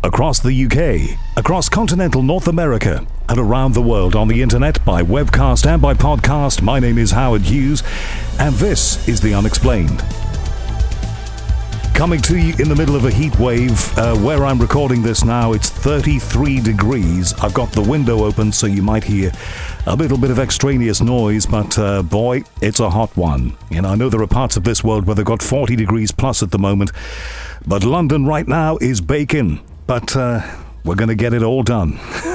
across the UK, across continental North America, and around the world on the internet, by webcast and by podcast. My name is Howard Hughes, and this is The Unexplained. Coming to you in the middle of a heat wave. Where I'm recording this now, it's 33 degrees. I've got the window open, so you might hear a little bit of extraneous noise, but boy, it's a hot one. And I know there are parts of this world where they've got 40 degrees plus at the moment, but London right now is baking. But we're going to get it all done,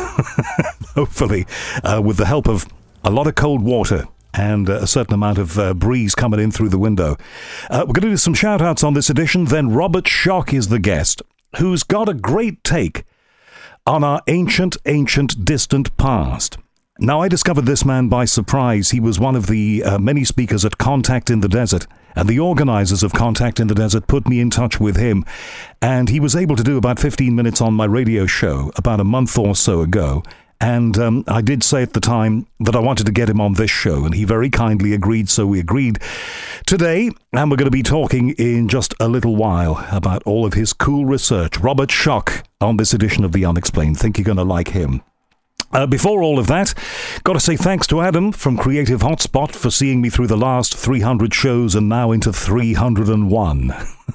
hopefully, with the help of a lot of cold water and a certain amount of breeze coming in through the window. We're going to do some shout-outs on this edition. Then Robert Schoch is the guest, who's got a great take on our ancient, distant past. Now, I discovered this man by surprise. He was one of the many speakers at Contact in the Desert, and the organizers of Contact in the Desert put me in touch with him, and he was able to do about 15 minutes on my radio show about a month or so ago. And I did say at the time that I wanted to get him on this show, and he very kindly agreed, so we agreed today, and we're going to be talking in just a little while about all of his cool research. Robert Schoch on this edition of The Unexplained. Think you're going to like him. Before all of that, got to say thanks to Adam from Creative Hotspot for seeing me through the last 300 shows and now into 301.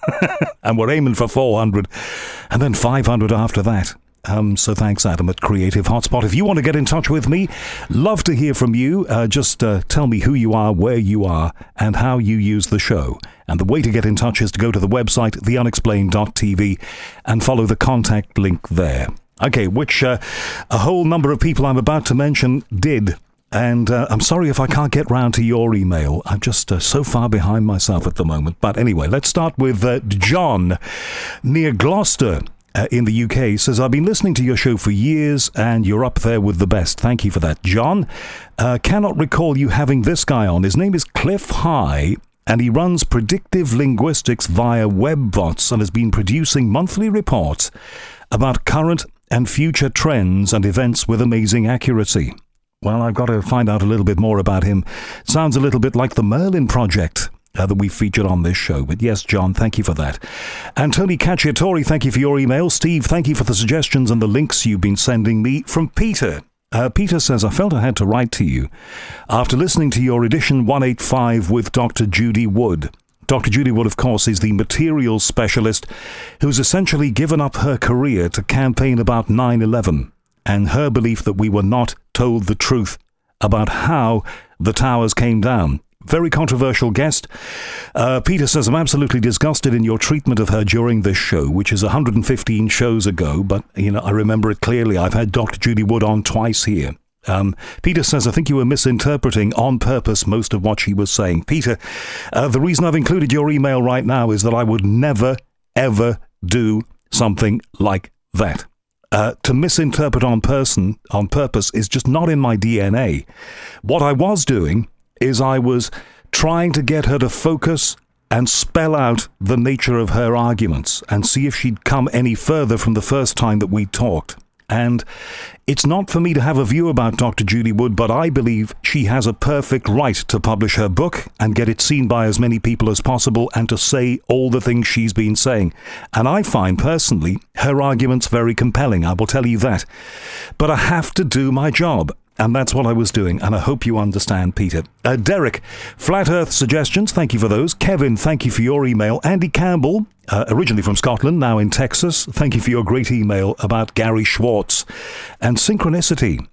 And we're aiming for 400 and then 500 after that. So thanks, Adam, at Creative Hotspot. If you want to get in touch with me, love to hear from you. Just tell me who you are, where you are, and how you use the show. And the way to get in touch is to go to the website, theunexplained.tv, and follow the contact link there. Okay, which a whole number of people I'm about to mention did. And I'm sorry if I can't get round to your email. I'm just so far behind myself at the moment. But anyway, let's start with John near Gloucester. In the UK, says, I've been listening to your show for years and you're up there with the best. Thank you for that. John, cannot recall you having this guy on. His name is Cliff High and he runs predictive linguistics via webbots and has been producing monthly reports about current and future trends and events with amazing accuracy. Well, I've got to find out a little bit more about him. Sounds a little bit like the Merlin Project that we featured on this show. But yes, John, thank you for that. And Tony Cacciatore, thank you for your email. Steve, thank you for the suggestions and the links you've been sending me. From Peter. Peter says, I felt I had to write to you after listening to your edition 185 with Dr. Judy Wood. Dr. Judy Wood, of course, is the materials specialist who's essentially given up her career to campaign about 9/11 and her belief that we were not told the truth about how the towers came down. Very controversial guest. Peter says, I'm absolutely disgusted in your treatment of her during this show, which is 115 shows ago, but, you know, I remember it clearly. I've had Dr. Judy Wood on twice here. Peter says, I think you were misinterpreting on purpose most of what she was saying. Peter, the reason I've included your email right now is that I would never, ever do something like that. To misinterpret on purpose is just not in my DNA. What I was doing is I was trying to get her to focus and spell out the nature of her arguments and see if she'd come any further from the first time that we talked. And it's not for me to have a view about Dr. Judy Wood, but I believe she has a perfect right to publish her book and get it seen by as many people as possible and to say all the things she's been saying. And I find, personally, her arguments very compelling, I will tell you that. But I have to do my job. And that's what I was doing, and I hope you understand, Peter. Derek, Flat Earth suggestions, thank you for those. Kevin, thank you for your email. Andy Campbell, originally from Scotland, now in Texas, thank you for your great email about Gary Schwartz. And Synchronicity,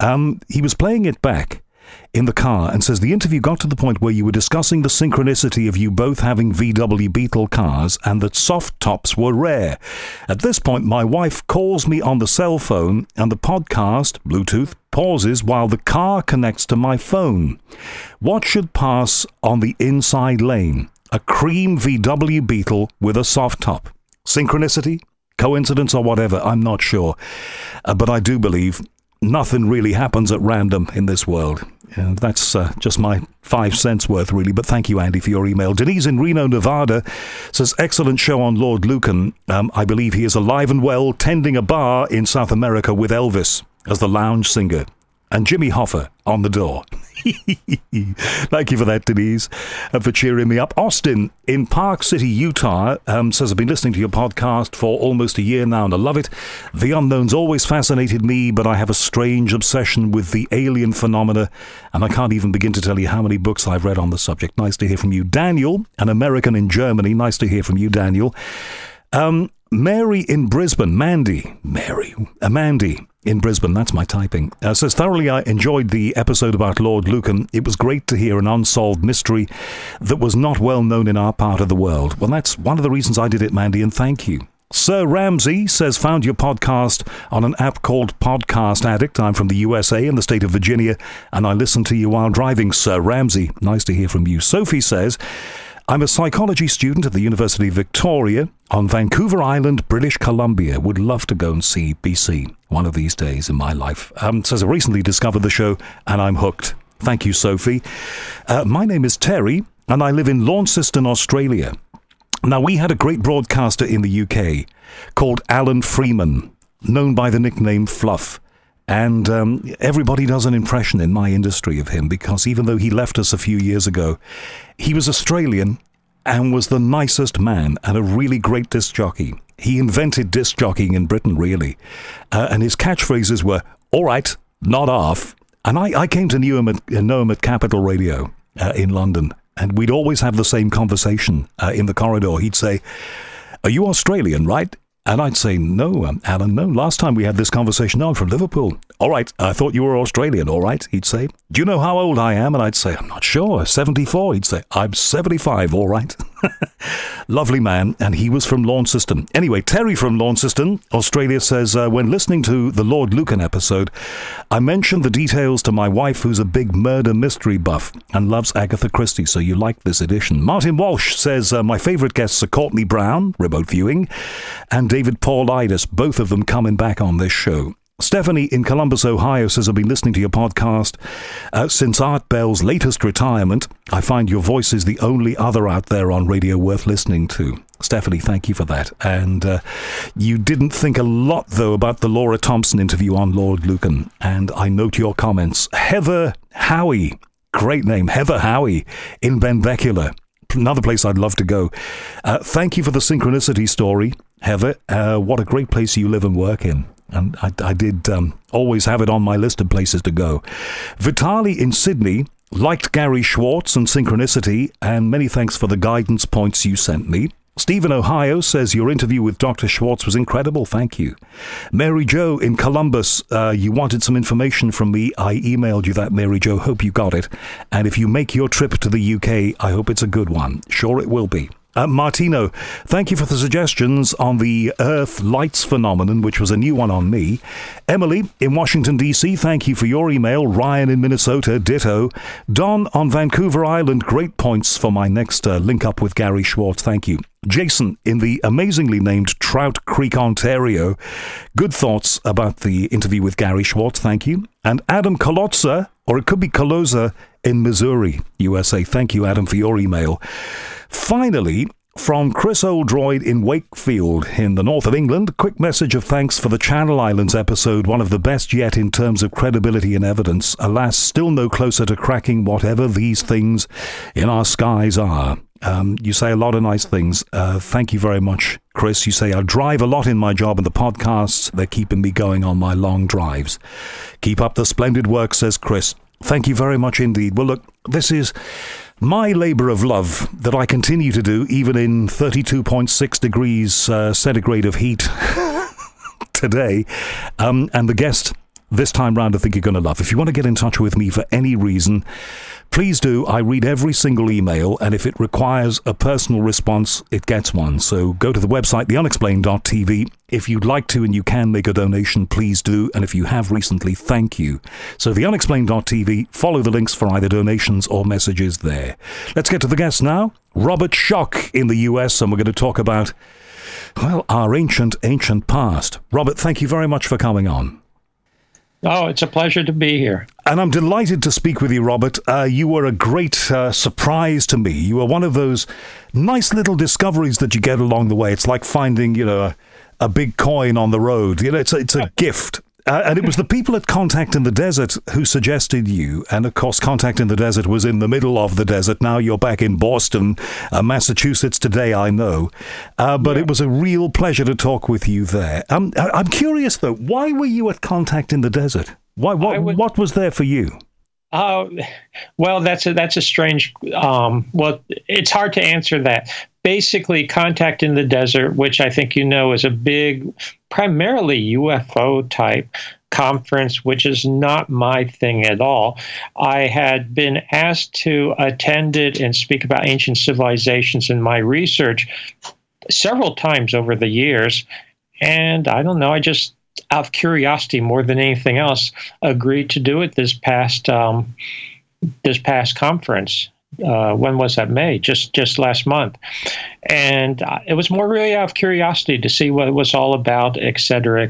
he was playing it back in the car and says the interview got to the point where you were discussing the synchronicity of you both having VW Beetle cars and that soft tops were rare. At this point, my wife calls me on the cell phone and the podcast, Bluetooth, pauses while the car connects to my phone. What should pass on the inside lane? A cream VW Beetle with a soft top. Synchronicity? Coincidence or whatever? I'm not sure. But I do believe nothing really happens at random in this world. That's just my 5 cents worth, really. But thank you, Andy, for your email. Denise in Reno, Nevada, says, excellent show on Lord Lucan. I believe he is alive and well, tending a bar in South America with Elvis as the lounge singer. and Jimmy Hoffa on the door. Thank you for that, Denise, and for cheering me up. Austin in Park City, Utah, says, I've been listening to your podcast for almost a year now, and I love it. The unknown's always fascinated me, but I have a strange obsession with the alien phenomena, and I can't even begin to tell you how many books I've read on the subject. Nice to hear from you. Daniel, an American in Germany. Nice to hear from you, Daniel. Mary in Brisbane. Mandy in Brisbane, that's my typing, says, thoroughly I enjoyed the episode about Lord Lucan. It was great to hear an unsolved mystery that was not well known in our part of the world. Well, that's one of the reasons I did it, Mandy, and thank you. Sir Ramsey says, found your podcast on an app called Podcast Addict. I'm from the USA in the state of Virginia, and I listen to you while driving. Sir Ramsey, nice to hear from you. Sophie says, I'm a psychology student at the University of Victoria on Vancouver Island, British Columbia. Would love to go and see BC one of these days in my life. Says, I recently discovered the show and I'm hooked. Thank you, Sophie. My name is Terry and I live in Launceston, Australia. Now, we had a great broadcaster in the UK called Alan Freeman, known by the nickname Fluff. And everybody does an impression in my industry of him because even though he left us a few years ago, he was Australian and was the nicest man and a really great disc jockey. He invented disc jockeying in Britain, really. And his catchphrases were, all right, not off. And I came to know him at Capital Radio in London. And we'd always have the same conversation in the corridor. He'd say, are you Australian, right? And I'd say, no, Alan, no. Last time we had this conversation, no, I'm from Liverpool. All right, I thought you were Australian, all right, he'd say. Do you know how old I am? And I'd say, I'm not sure, 74. He'd say, I'm 75, all right. Lovely man, and he was from Launceston. Anyway, Terry from Launceston, Australia, says, when listening to the Lord Lucan episode, I mentioned the details to my wife, who's a big murder mystery buff and loves Agatha Christie, so you like this edition. Martin Walsh says, my favourite guests are Courtney Brown, remote viewing, and David Paulides, both of them coming back on this show. Stephanie in Columbus, Ohio, says, I've been listening to your podcast since Art Bell's latest retirement. I find your voice is the only other out there on radio worth listening to. Stephanie, thank you for that. And you didn't think a lot, though, about the Laura Thompson interview on Lord Lucan. And I note your comments. Heather Howie, great name, Heather Howie in Benbecula. Another place I'd love to go. Thank you for the synchronicity story, Heather. What a great place you live and work in. And I did always have it on my list of places to go. Vitali in Sydney liked Gary Schwartz and Synchronicity, and many thanks for the guidance points you sent me. Steve in Ohio says, your interview with Dr. Schwartz was incredible, thank you. Mary Jo in Columbus, you wanted some information from me. I emailed you that, Mary Jo, hope you got it. And if you make your trip to the UK, I hope it's a good one. Sure it will be. Martino, thank you for the suggestions on the Earth lights phenomenon, which was a new one on me. Emily in Washington, D.C., thank you for your email. Ryan in Minnesota, ditto. Don on Vancouver Island, great points for my next link-up with Gary Schwartz, thank you. Jason in the amazingly named Trout Creek, Ontario, good thoughts about the interview with Gary Schwartz, thank you. And Adam Kolotza, or it could be Coloza, in Missouri, USA. Thank you, Adam, for your email. Finally, from Chris Oldroyd in Wakefield in the north of England, quick message of thanks for the Channel Islands episode, one of the best yet in terms of credibility and evidence. Alas, still no closer to cracking whatever these things in our skies are. You say a lot of nice things. Thank you very much, Chris. You say, I drive a lot in my job and the podcasts, they're keeping me going on my long drives. Keep up the splendid work, says Chris. Thank you very much indeed. Well, look, this is my labour of love that I continue to do even in 32.6 degrees centigrade of heat today. And the guest this time round I think you're going to love. If you want to get in touch with me for any reason, please do. I read every single email, and if it requires a personal response, it gets one. So go to the website, theunexplained.tv. If you'd like to and you can make a donation, please do. And if you have recently, thank you. So theunexplained.tv, follow the links for either donations or messages there. Let's get to the guest now. Robert Schoch in the US, and we're going to talk about, well, our ancient past. Robert, thank you very much for coming on. Oh, it's a pleasure to be here. And I'm delighted to speak with you, Robert. You were a great surprise to me. You were one of those nice little discoveries that you get along the way. It's like finding, a big coin on the road. It's a gift. And it was the people at Contact in the Desert who suggested you. And of course, Contact in the Desert was in the middle of the desert. Now you're back in Boston, Massachusetts today, I know. But it was a real pleasure to talk with you there. I'm curious, though, why were you at Contact in the Desert? What was there for you? Well, that's a strange. Well, it's hard to answer that. Basically, Contact in the Desert, which I think you know is a big, primarily UFO type conference, which is not my thing at all. I had been asked to attend it and speak about ancient civilizations in my research several times over the years. And I don't know, I just, out of curiosity more than anything else, agreed to do it this past conference. When was that? May, just last month. And it was more really out of curiosity to see what it was all about, et cetera,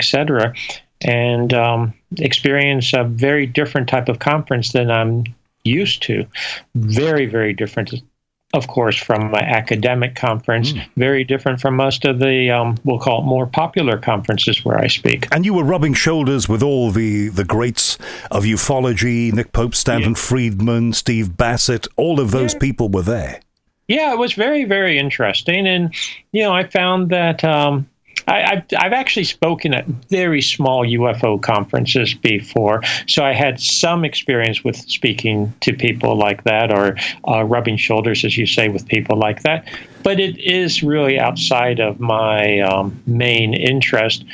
and experience a very different type of conference than I'm used to. Very, very different, of course, from my academic conference, very different from most of the, we'll call it more popular conferences where I speak. And you were rubbing shoulders with all the greats of ufology, Nick Pope, Stanton Friedman, Steve Bassett, all of those people were there. Yeah, it was very, very interesting. And, I found that I've actually spoken at very small UFO conferences before, so I had some experience with speaking to people like that, or rubbing shoulders, as you say, with people like that. But it is really outside of my main interest.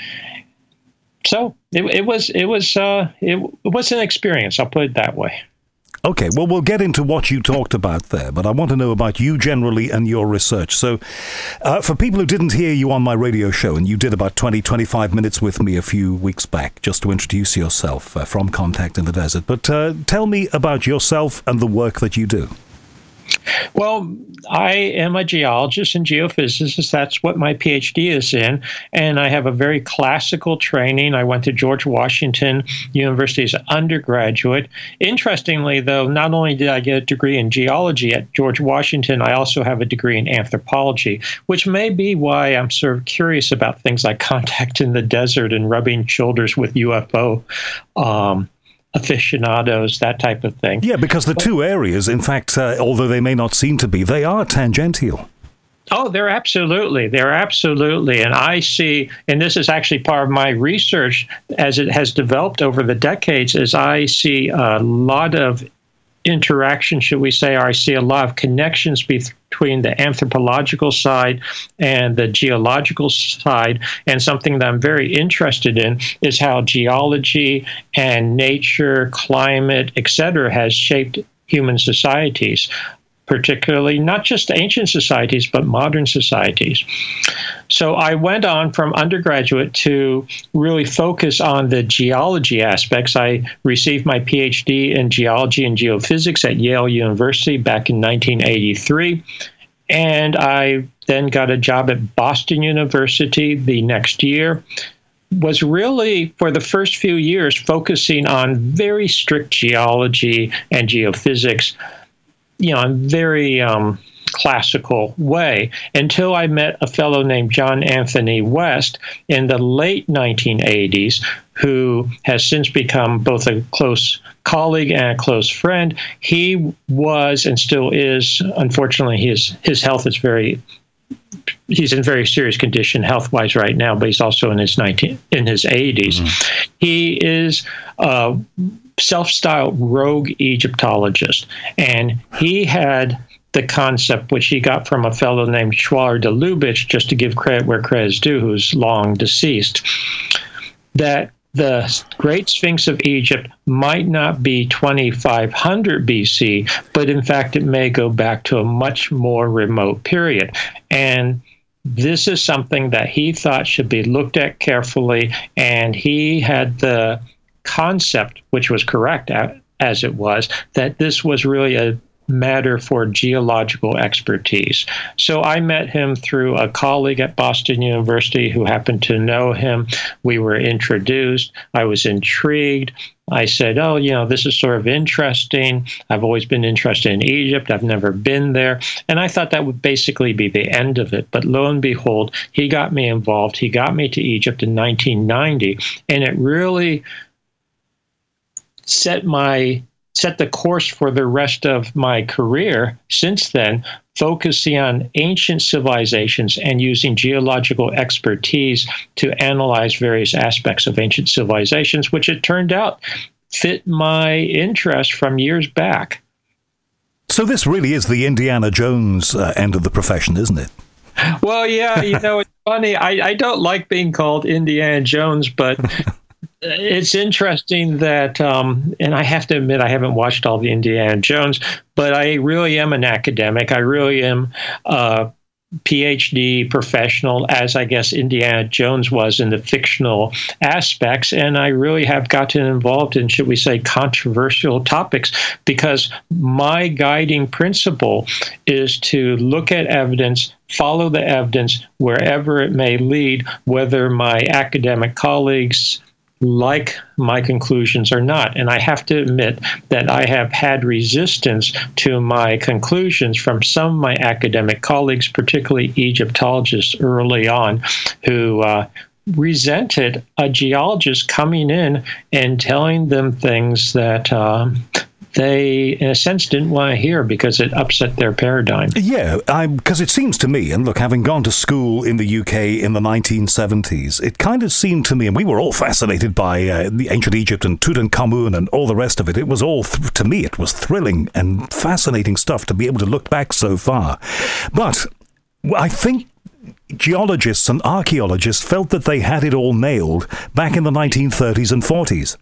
So it was an experience. I'll put it that way. Okay, well, we'll get into what you talked about there, but I want to know about you generally and your research. So for people who didn't hear you on my radio show, and you did about 20-25 minutes with me a few weeks back, just to introduce yourself from Contact in the Desert, but tell me about yourself and the work that you do. Well, I am a geologist and geophysicist. That's what my PhD is in. And I have a very classical training. I went to George Washington University as an undergraduate. Interestingly, though, not only did I get a degree in geology at George Washington, I also have a degree in anthropology, which may be why I'm sort of curious about things like Contact in the Desert and rubbing shoulders with UFO aficionados, that type of thing. Yeah, because the two areas, in fact, although they may not seem to be, they are tangential. Oh, they're absolutely. And I see, and this is actually part of my research as it has developed over the decades, is I see a lot of interaction, should we say, or I see a lot of connections between the anthropological side and the geological side. And something that I'm very interested in is how geology and nature, climate, etc., has shaped human societies, particularly not just ancient societies, but modern societies. So I went on from undergraduate to really focus on the geology aspects. I received my PhD in geology and geophysics at Yale University back in 1983. And I then got a job at Boston University the next year. Was really, for the first few years, focusing on very strict geology and geophysics, in very classical way, until I met a fellow named John Anthony West in the late 1980s, who has since become both a close colleague and a close friend. He was and still is, unfortunately, his health is he's in very serious condition health-wise right now, but he's also in his 80s. Mm-hmm. He is a self-styled rogue Egyptologist, and he had the concept, which he got from a fellow named Schwaller de Lubitsch, just to give credit where credit is due, who's long deceased, that the Great Sphinx of Egypt might not be 2500 BC, but in fact it may go back to a much more remote period. And this is something that he thought should be looked at carefully, and he had the concept, which was correct as it was, that this was really a matter for geological expertise. So I met him through a colleague at Boston University who happened to know him. We were introduced. I was intrigued. I said, oh, this is sort of interesting. I've always been interested in Egypt. I've never been there. And I thought that would basically be the end of it. But lo and behold, he got me involved. He got me to Egypt in 1990. And it really set the course for the rest of my career since then, focusing on ancient civilizations and using geological expertise to analyze various aspects of ancient civilizations, which it turned out fit my interest from years back. So this really is the Indiana Jones end of the profession, isn't it? Well, yeah, it's funny. I don't like being called Indiana Jones, but it's interesting that, and I have to admit, I haven't watched all the Indiana Jones, but I really am an academic. I really am a PhD professional, as I guess Indiana Jones was in the fictional aspects. And I really have gotten involved in, should we say, controversial topics, because my guiding principle is to look at evidence, follow the evidence wherever it may lead, whether my academic colleagues like my conclusions or not. And I have to admit that I have had resistance to my conclusions from some of my academic colleagues, particularly Egyptologists early on, who resented a geologist coming in and telling them things that they, in a sense, didn't want to hear because it upset their paradigm. Yeah, because it seems to me, and look, having gone to school in the UK in the 1970s, it kind of seemed to me, and we were all fascinated by the ancient Egypt and Tutankhamun and all the rest of it. It was all, to me, it was thrilling and fascinating stuff to be able to look back so far. But I think geologists and archaeologists felt that they had it all nailed back in the 1930s and 40s.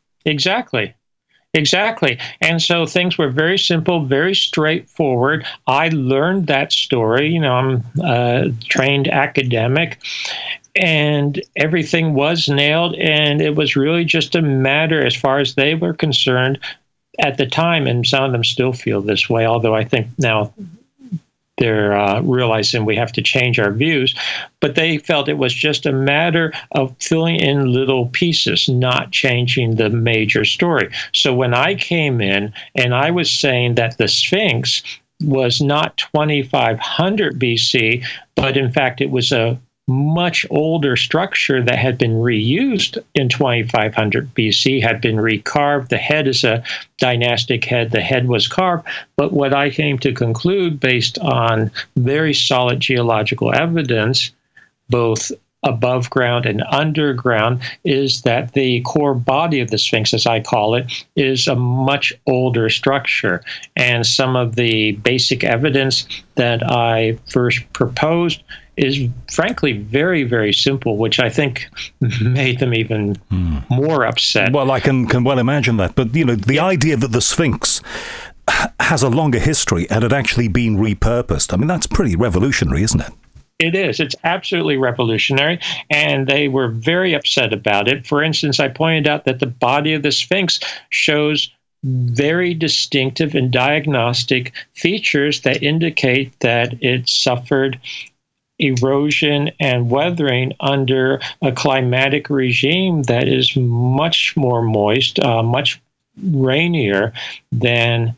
Exactly. And so things were very simple, very straightforward. I learned that story. I'm a trained academic, and everything was nailed. And it was really just a matter, as far as they were concerned at the time, and some of them still feel this way, although I think now they're realizing we have to change our views, but they felt it was just a matter of filling in little pieces, not changing the major story. So when I came in and I was saying that the Sphinx was not 2500 BC, but in fact it was a much older structure that had been reused in 2500 BC, had been recarved. The head is a dynastic head. The head was carved. But what I came to conclude, based on very solid geological evidence, both above ground and underground, is that the core body of the Sphinx, as I call it, is a much older structure. And some of the basic evidence that I first proposed is frankly very, very simple, which I think made them even more upset. Well, I can well imagine that. But, the idea that the Sphinx has a longer history and had actually been repurposed, I mean, that's pretty revolutionary, isn't it? It is. It's absolutely revolutionary, and they were very upset about it. For instance, I pointed out that the body of the Sphinx shows very distinctive and diagnostic features that indicate that it suffered erosion and weathering under a climatic regime that is much more moist, much rainier than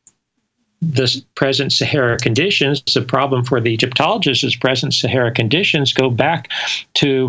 the present Sahara conditions. The problem for the Egyptologists is present Sahara conditions go back to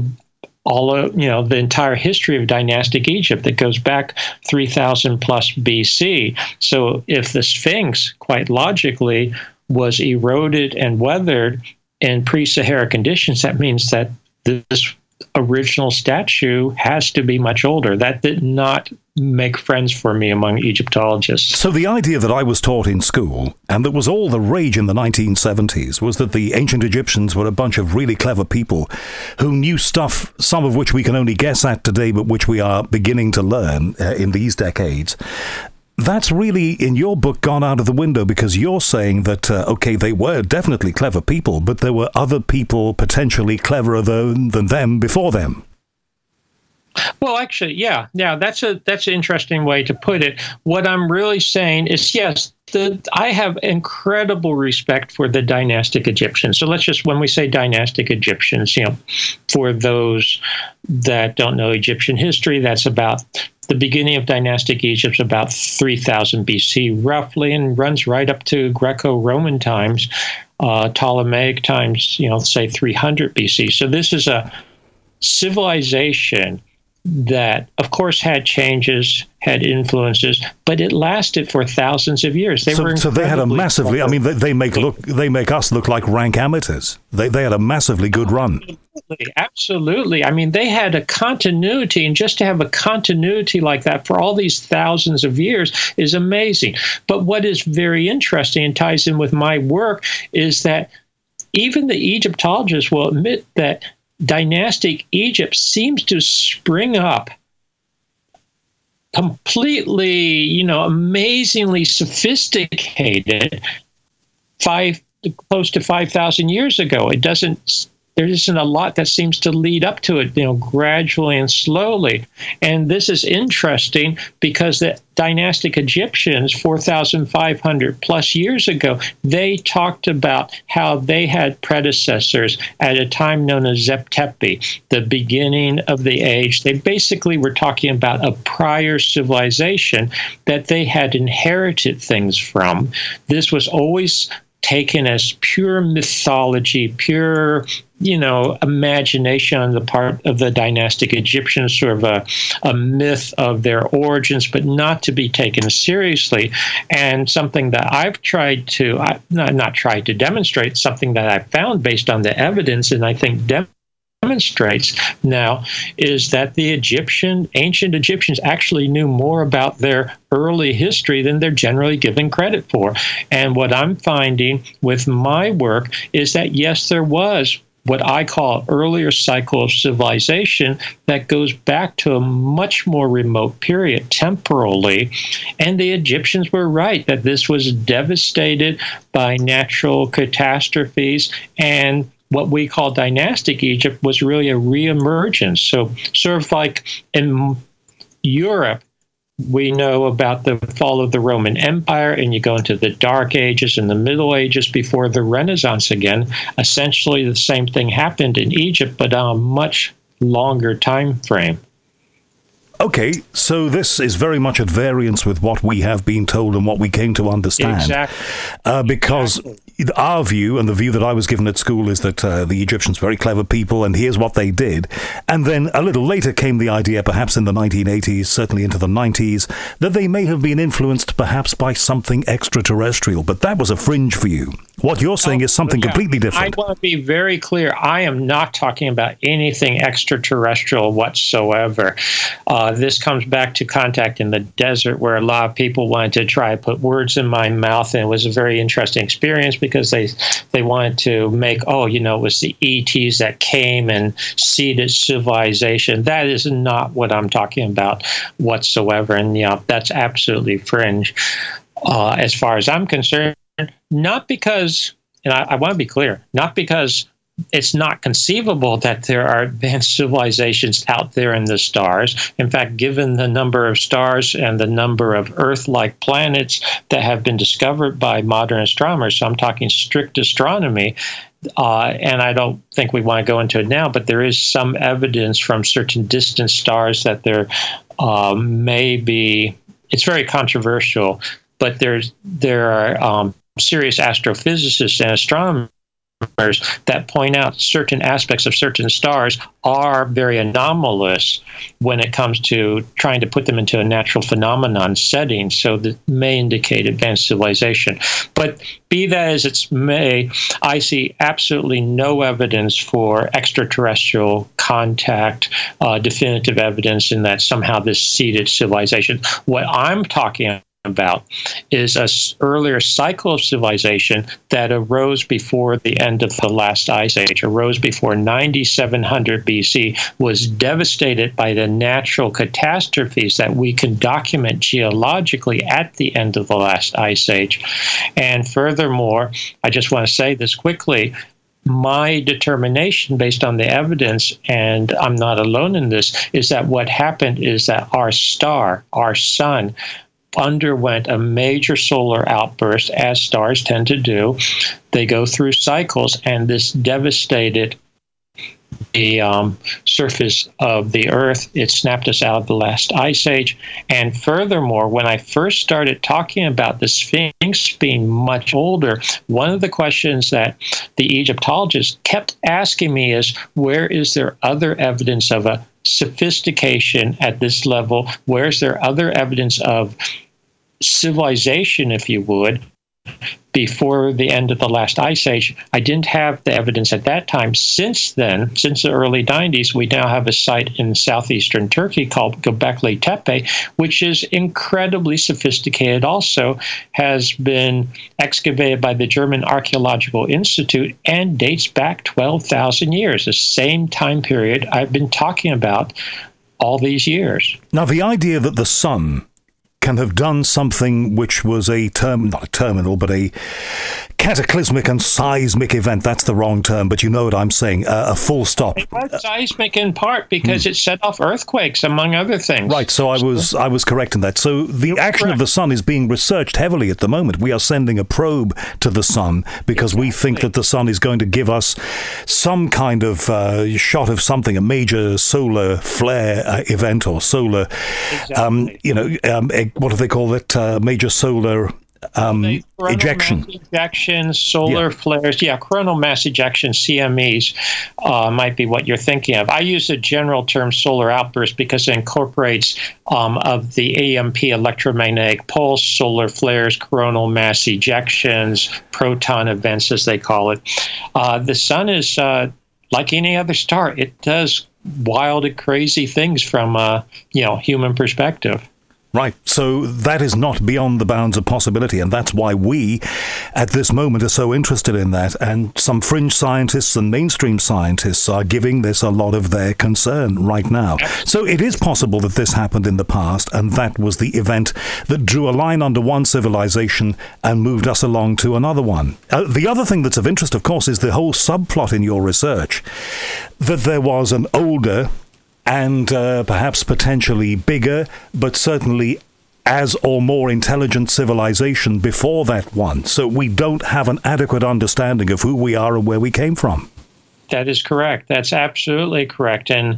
the entire history of dynastic Egypt that goes back 3,000 plus BC. So if the Sphinx, quite logically, was eroded and weathered in pre-Sahara conditions, that means that this original statue has to be much older. That did not make friends for me among Egyptologists. So the idea that I was taught in school, and that was all the rage in the 1970s, was that the ancient Egyptians were a bunch of really clever people who knew stuff, some of which we can only guess at today, but which we are beginning to learn in these decades. That's really, in your book, gone out of the window, because you're saying that, they were definitely clever people, but there were other people potentially cleverer than them before them. Well, actually, yeah, that's an interesting way to put it. What I'm really saying is, yes, I have incredible respect for the dynastic Egyptians. So let's just, when we say dynastic Egyptians, for those that don't know Egyptian history, that's about the beginning of dynastic Egypt, about 3000 BC, roughly, and runs right up to Greco-Roman times, Ptolemaic times, say 300 BC. So this is a civilization that, of course, had changes, had influences, but it lasted for thousands of years. So they had a massively, I mean, they make us look like rank amateurs. They had a massively good run. Absolutely. I mean, they had a continuity, and just to have a continuity like that for all these thousands of years is amazing. But what is very interesting and ties in with my work is that even the Egyptologists will admit that dynastic Egypt seems to spring up completely, amazingly sophisticated close to 5,000 years ago. There isn't a lot that seems to lead up to it, gradually and slowly. And this is interesting because the dynastic Egyptians, 4,500 plus years ago, they talked about how they had predecessors at a time known as Zep Tepi, the beginning of the age. They basically were talking about a prior civilization that they had inherited things from. This was always taken as pure mythology, pure, imagination on the part of the dynastic Egyptians, sort of a myth of their origins, but not to be taken seriously. And something that I've tried to, not tried to demonstrate, something that I've found based on the evidence, and I think demonstrates now, is that the ancient Egyptians actually knew more about their early history than they're generally given credit for. And what I'm finding with my work is that, yes, there was what I call earlier cycle of civilization that goes back to a much more remote period temporally. And the Egyptians were right that this was devastated by natural catastrophes, and what we call dynastic Egypt was really a reemergence. So sort of like in Europe, we know about the fall of the Roman Empire, and you go into the Dark Ages and the Middle Ages before the Renaissance again. Essentially, the same thing happened in Egypt, but on a much longer time frame. Okay, so this is very much at variance with what we have been told and what we came to understand. Exactly. Because our view, and the view that I was given at school, is that the Egyptians were very clever people, and here's what they did. And then a little later came the idea, perhaps in the 1980s, certainly into the 90s, that they may have been influenced perhaps by something extraterrestrial. But that was a fringe view. What you're saying is something completely different. I want to be very clear. I am not talking about anything extraterrestrial whatsoever. This comes back to Contact in the Desert, where a lot of people wanted to try to put words in my mouth, and it was a very interesting experience because they wanted to make, it was the ETs that came and seeded civilization. That is not what I'm talking about whatsoever, and that's absolutely fringe. As far as I'm concerned, not because, and I want to be clear, not because it's not conceivable that there are advanced civilizations out there in the stars. In fact, given the number of stars and the number of Earth-like planets that have been discovered by modern astronomers, so I'm talking strict astronomy, and I don't think we want to go into it now, but there is some evidence from certain distant stars that there may be, it's very controversial, but there are serious astrophysicists and astronomers that point out certain aspects of certain stars are very anomalous when it comes to trying to put them into a natural phenomenon setting, so that may indicate advanced civilization. But be that as it may, I see absolutely no evidence for extraterrestrial contact, definitive evidence in that somehow this seeded civilization. What I'm talking about is an earlier cycle of civilization that arose before the end of the last ice age, arose before 9700 BC, was devastated by the natural catastrophes that we can document geologically at the end of the last ice age. And furthermore, I just want to say this quickly, my determination based on the evidence, and I'm not alone in this, is that what happened is that our star, our sun, underwent a major solar outburst, as stars tend to do. They go through cycles, and this devastated the surface of the Earth. It snapped us out of the last ice age. And furthermore, when I first started talking about the Sphinx being much older, one of the questions that the Egyptologists kept asking me is, where is there other evidence of a sophistication at this level? Where is there other evidence of civilization, if you would, before the end of the last ice age? I didn't have the evidence at that time. Since then, since the early 90s, we now have a site in southeastern Turkey called Göbekli Tepe, which is incredibly sophisticated, also has been excavated by the German Archaeological Institute and dates back 12,000 years, the same time period I've been talking about all these years. Now, the idea that the sun can have done something which was not a terminal, but a cataclysmic and seismic event. That's the wrong term, but you know what I'm saying. A full stop. It was seismic in part because it set off earthquakes, among other things. Right, so I was correct in that. So the action of the sun is being researched heavily at the moment. We are sending a probe to the sun because we think that the sun is going to give us some kind of shot of something, a major solar flare event or solar, what do they call it? Major solar ejection. Ejections, solar flares. Yeah, coronal mass ejections, CMEs, might be what you're thinking of. I use the general term solar outburst because it incorporates of the EMP, electromagnetic pulse, solar flares, coronal mass ejections, proton events, as they call it. The sun is like any other star. It does wild and crazy things from human perspective. Right, so that is not beyond the bounds of possibility, and that's why we, at this moment, are so interested in that, and some fringe scientists and mainstream scientists are giving this a lot of their concern right now. So it is possible that this happened in the past, and that was the event that drew a line under one civilization and moved us along to another one. The other thing that's of interest, of course, is the whole subplot in your research, that there was an older and perhaps potentially bigger, but certainly as or more intelligent civilization before that one. So we don't have an adequate understanding of who we are and where we came from. That is correct. That's absolutely correct. And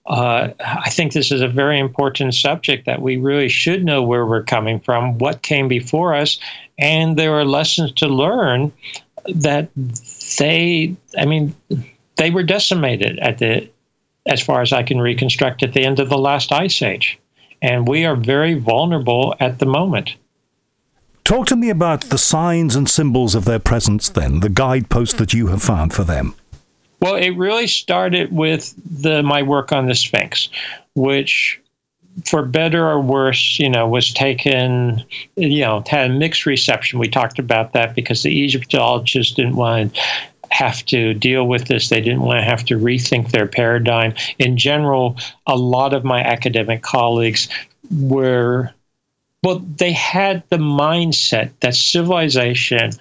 I think this is a very important subject, that we really should know where we're coming from, what came before us, and there are lessons to learn that they were decimated as far as I can reconstruct, at the end of the last ice age. And we are very vulnerable at the moment. Talk to me about the signs and symbols of their presence then, the guideposts that you have found for them. Well, it really started with my work on the Sphinx, which, for better or worse, was taken, had a mixed reception. We talked about that because the Egyptologists didn't want to have to deal with this. They didn't want to have to rethink their paradigm. In general, a lot of my academic colleagues they had the mindset that civilization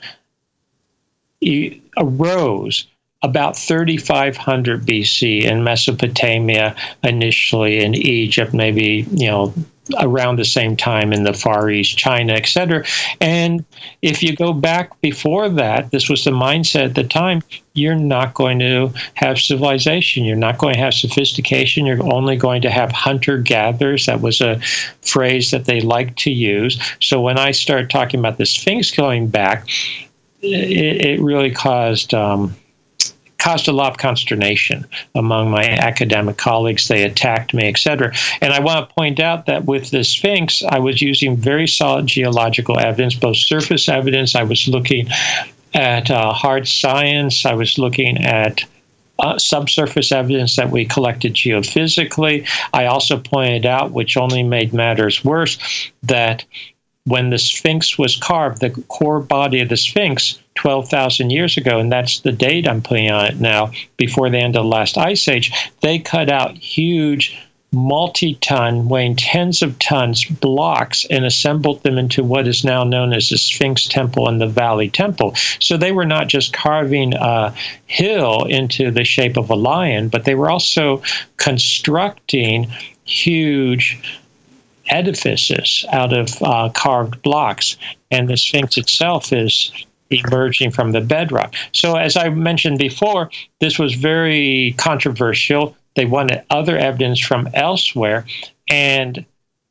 arose about 3500 BC in Mesopotamia, initially in Egypt, maybe, around the same time in the Far East, China, etc. And if you go back before that, this was the mindset at the time, you're not going to have civilization. You're not going to have sophistication. You're only going to have hunter-gatherers. That was a phrase that they liked to use. So when I started talking about the Sphinx going back, it really caused a lot of consternation among my academic colleagues. They attacked me, etc. And I want to point out that with the Sphinx, I was using very solid geological evidence, both surface evidence. I was looking at hard science. I was looking at subsurface evidence that we collected geophysically. I also pointed out, which only made matters worse, that when the Sphinx was carved, the core body of the Sphinx, 12,000 years ago, and that's the date I'm putting on it now, before the end of the last ice age, they cut out huge multi-ton, weighing tens of tons, blocks and assembled them into what is now known as the Sphinx Temple and the Valley Temple. So they were not just carving a hill into the shape of a lion, but they were also constructing huge edifices out of carved blocks. And the Sphinx itself is emerging from the bedrock. So as I mentioned before, this was very controversial. They wanted other evidence from elsewhere. And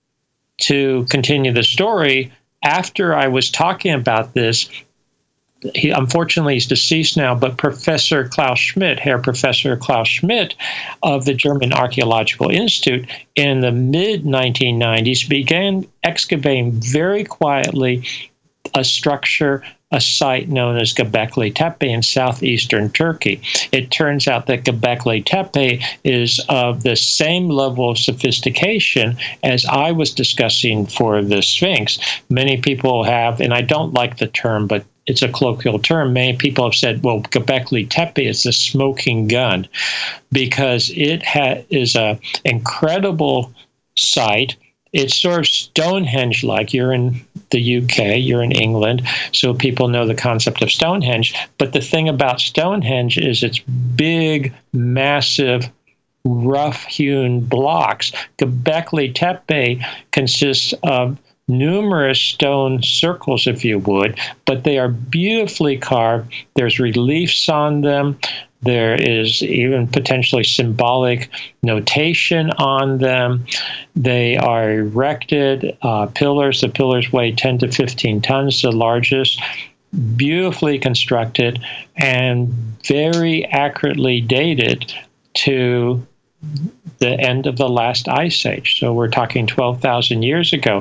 to continue the story, after I was talking about this, unfortunately he's deceased now, but Professor Klaus Schmidt, Herr Professor Klaus Schmidt of the German Archaeological Institute in the mid-1990s began excavating very quietly a structure, a site known as Göbekli Tepe in southeastern Turkey. It turns out that Göbekli Tepe is of the same level of sophistication as I was discussing for the Sphinx. Many people have, and I don't like the term, but it's a colloquial term, many people have said, well, Göbekli Tepe is the smoking gun, because it is an incredible site. It's sort of Stonehenge-like. You're in the UK, you're in England, so people know the concept of Stonehenge. But the thing about Stonehenge is it's big, massive, rough-hewn blocks. Göbekli Tepe consists of numerous stone circles, if you would, but they are beautifully carved. There's reliefs on them. There is even potentially symbolic notation on them. They are erected pillars. The pillars weigh 10 to 15 tons, the largest, beautifully constructed, and very accurately dated to the end of the last ice age. So we're talking 12,000 years ago.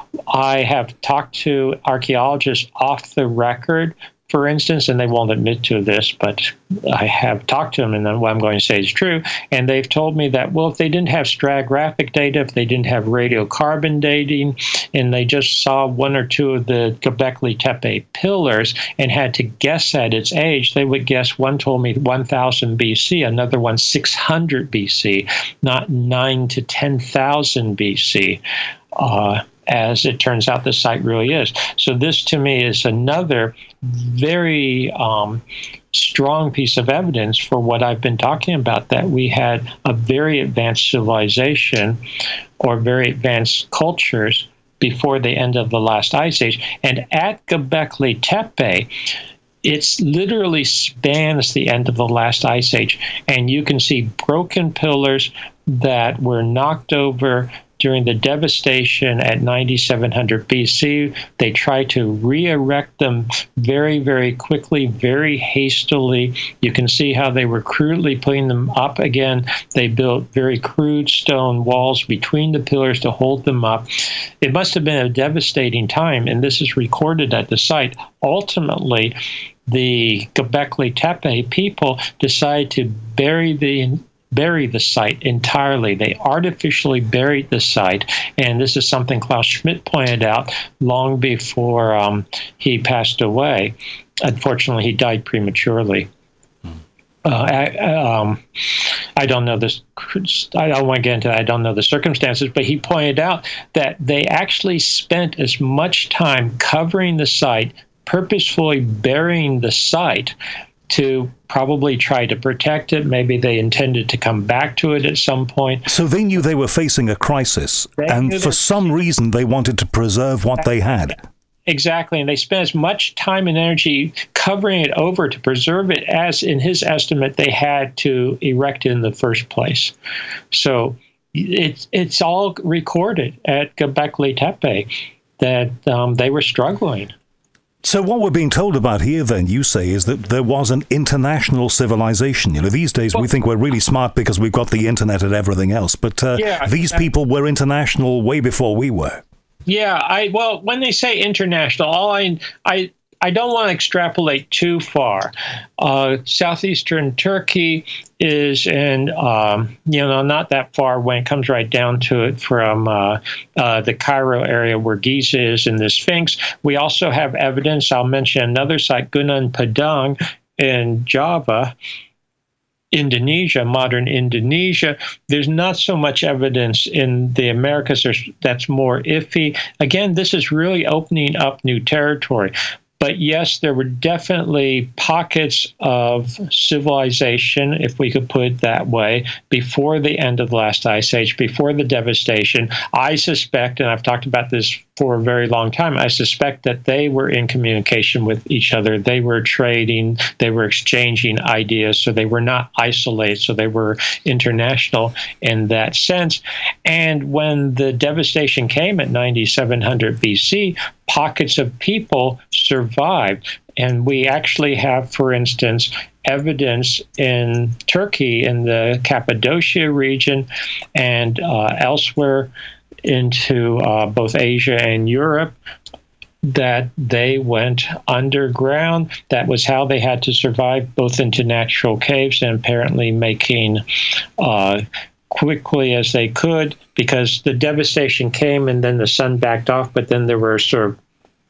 I have talked to archaeologists off the record, for instance, and they won't admit to this, but I have talked to them, and then what I'm going to say is true. And they've told me that, well, if they didn't have stratigraphic data, if they didn't have radiocarbon dating, and they just saw one or two of the Göbekli Tepe pillars and had to guess at its age, they would guess, one told me 1000 BC, another one 600 BC, not 9 to 10,000 BC. As it turns out, the site really is. So this, to me, is another very strong piece of evidence for what I've been talking about, that we had a very advanced civilization or very advanced cultures before the end of the last ice age. And at Göbekli Tepe, it literally spans the end of the last ice age. And you can see broken pillars that were knocked over during the devastation at 9700 BC. They tried to re-erect them very, very quickly, very hastily. You can see how they were crudely putting them up again. They built very crude stone walls between the pillars to hold them up. It must have been a devastating time, and this is recorded at the site. Ultimately, the Göbekli Tepe people decided to bury the site entirely. They artificially buried the site, and this is something Klaus Schmidt pointed out long before he passed away. Unfortunately, he died prematurely. I don't know this. I don't want to get into that. I don't know the circumstances, but he pointed out that they actually spent as much time covering the site, purposefully burying the site, to probably try to protect it. Maybe they intended to come back to it at some point. So they knew they were facing a crisis, and for some reason they wanted to preserve what they had. Exactly, and they spent as much time and energy covering it over to preserve it as, in his estimate, they had to erect it in the first place. So it's all recorded at Göbekli Tepe that they were struggling. So what we're being told about here, then, you say, is that there was an international civilization. You know, these days we think we're really smart because we've got the internet and everything else, but these people were international way before we were. Yeah, well, when they say international, I don't want to extrapolate too far. Southeastern Turkey is in, not that far when it comes right down to it from the Cairo area where Giza is in the Sphinx. We also have evidence. I'll mention another site, Gunung Padang in Java, Indonesia, modern Indonesia. There's not so much evidence in the Americas. That's more iffy. Again, this is really opening up new territory. But yes, there were definitely pockets of civilization, if we could put it that way, before the end of the last ice age, before the devastation. I suspect, and I've talked about this for a very long time, I suspect that they were in communication with each other. They were trading, they were exchanging ideas, so they were not isolated, so they were international in that sense. And when the devastation came at 9700 BC, pockets of people survived. And we actually have, for instance, evidence in Turkey, in the Cappadocia region, and elsewhere into both Asia and Europe, that they went underground. That was how they had to survive, both into natural caves and apparently making quickly as they could, because the devastation came and then the sun backed off, but then there were sort of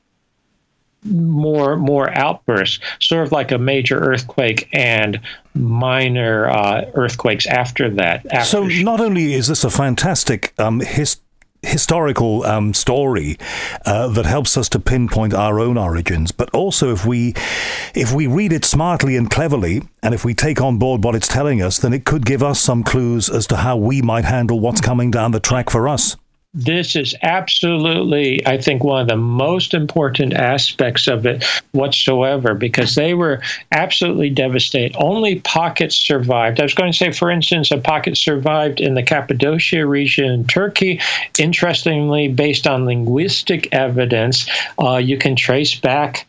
more outbursts, sort of like a major earthquake and minor earthquakes after that. So not only is this a fantastic historical story that helps us to pinpoint our own origins, but also if we read it smartly and cleverly, and if we take on board what it's telling us, then it could give us some clues as to how we might handle what's coming down the track for us. This is absolutely, I think, one of the most important aspects of it whatsoever, because they were absolutely devastated. Only pockets survived. I was going to say, for instance, a pocket survived in the Cappadocia region in Turkey. Interestingly, based on linguistic evidence, you can trace back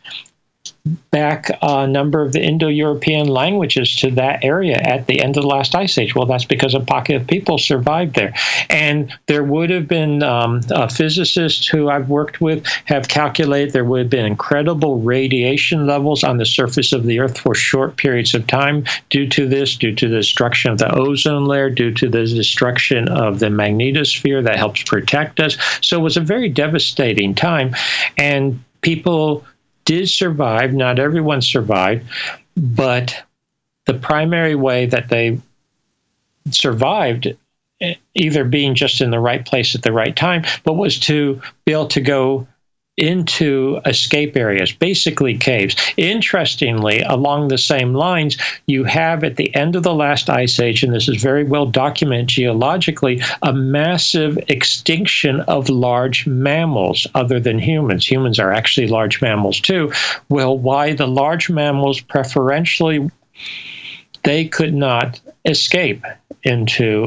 a number of the Indo-European languages to that area at the end of the last ice age. Well, that's because a pocket of people survived there. And there would have been physicists who I've worked with have calculated there would have been incredible radiation levels on the surface of the Earth for short periods of time due to this, due to the destruction of the ozone layer, due to the destruction of the magnetosphere that helps protect us. So it was a very devastating time. And people did survive. Not everyone survived, but the primary way that they survived, either being just in the right place at the right time, but was to be able to go into escape areas, basically caves. Interestingly, along the same lines, you have at the end of the last ice age, and this is very well documented geologically, a massive extinction of large mammals other than humans. Humans are actually large mammals too. Well, why the large mammals preferentially, they could not escape into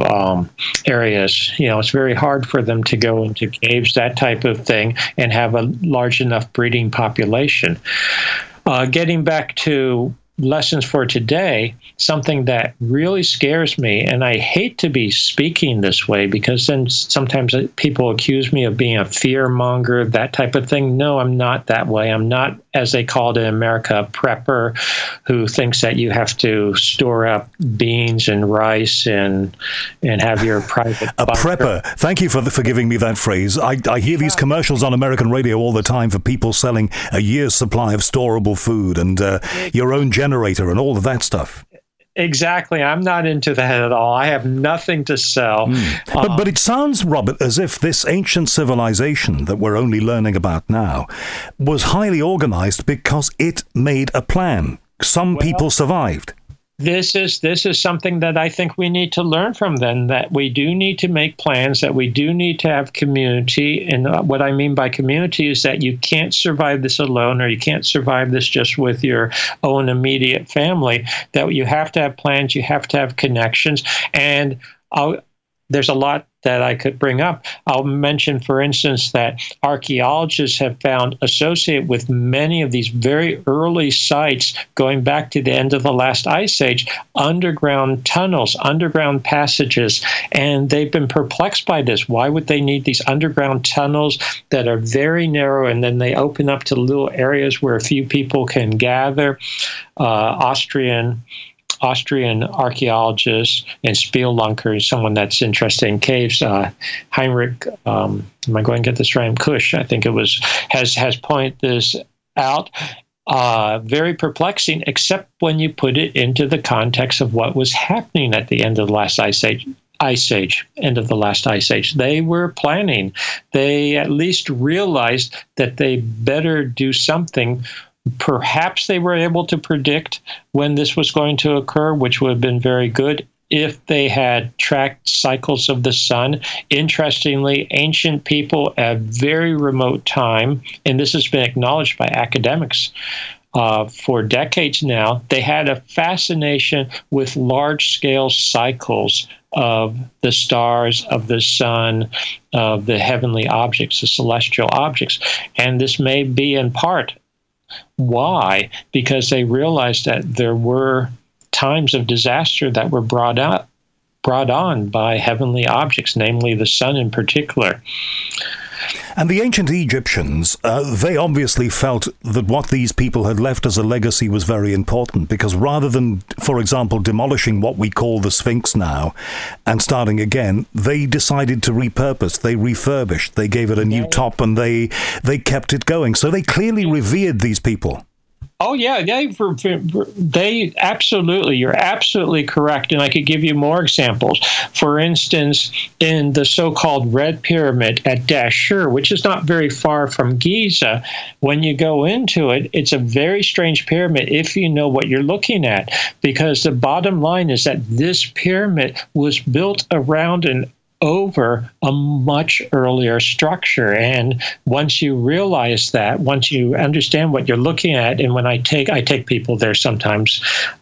areas. You know, it's very hard for them to go into caves, that type of thing, and have a large enough breeding population. Getting back to lessons for today, something that really scares me, and I hate to be speaking this way because then sometimes people accuse me of being a fear monger, that type of thing. No, I'm not that way. I'm not, as they call it in America, a prepper who thinks that you have to store up beans and rice and have your private a bunker. Prepper. Thank you for giving me that phrase. I hear these commercials on American radio all the time for people selling a year's supply of storable food and your own generator and all of that stuff. Exactly. I'm not into that at all. I have nothing to sell. But it sounds, Robert, as if this ancient civilization that we're only learning about now was highly organized because it made a plan. Some people survived. This is something that I think we need to learn from them, that we do need to make plans, that we do need to have community. And what I mean by community is that you can't survive this alone, or you can't survive this just with your own immediate family, that you have to have plans, you have to have connections. And there's a lot that I could bring up. I'll mention, for instance, that archaeologists have found associated with many of these very early sites going back to the end of the last ice age, underground tunnels, underground passages, and they've been perplexed by this. Why would they need these underground tunnels that are very narrow and then they open up to little areas where a few people can gather? Austrian archaeologist and Spielunker, someone that's interested in caves, Heinrich, am I going to get this right? Kusch, I think it was, has pointed this out. very perplexing, except when you put it into the context of what was happening at the end of the last ice age, end of the last ice age. They were planning. They at least realized that they better do something. Perhaps they were able to predict when this was going to occur, which would have been very good if they had tracked cycles of the sun. Interestingly, ancient people at very remote time, and this has been acknowledged by academics for decades now, they had a fascination with large-scale cycles of the stars, of the sun, of the heavenly objects, the celestial objects. And this may be in part why, because they realized that there were times of disaster that were brought on by heavenly objects, namely the sun in particular. And the ancient Egyptians, they obviously felt that what these people had left as a legacy was very important, because rather than, for example, demolishing what we call the Sphinx now and starting again, they decided to repurpose, they refurbished, they gave it a new top, and they kept it going. So they clearly revered these people. Oh, yeah, they absolutely, you're absolutely correct. And I could give you more examples. For instance, in the so-called Red Pyramid at Dashur, which is not very far from Giza, when you go into it, it's a very strange pyramid if you know what you're looking at, because the bottom line is that this pyramid was built around and over a much earlier structure. And once you realize that, once you understand what you're looking at, and when I take people there sometimes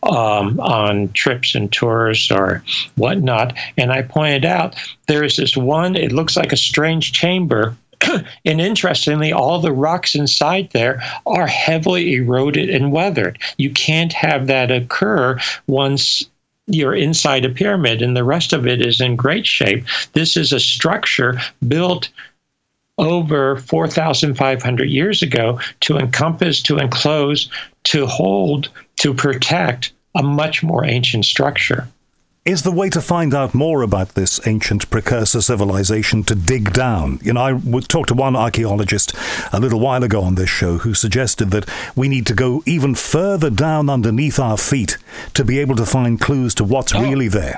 on trips and tours or whatnot, and I pointed out there is this one, it looks like a strange chamber. And interestingly, all the rocks inside there are heavily eroded and weathered. You can't have that occur once you're inside a pyramid, and the rest of it is in great shape. This is a structure built over 4,500 years ago to encompass, to enclose, to hold, to protect a much more ancient structure. Is the way to find out more about this ancient precursor civilization to dig down? You know, I talked to one archaeologist a little while ago on this show who suggested that we need to go even further down underneath our feet to be able to find clues to what's really there.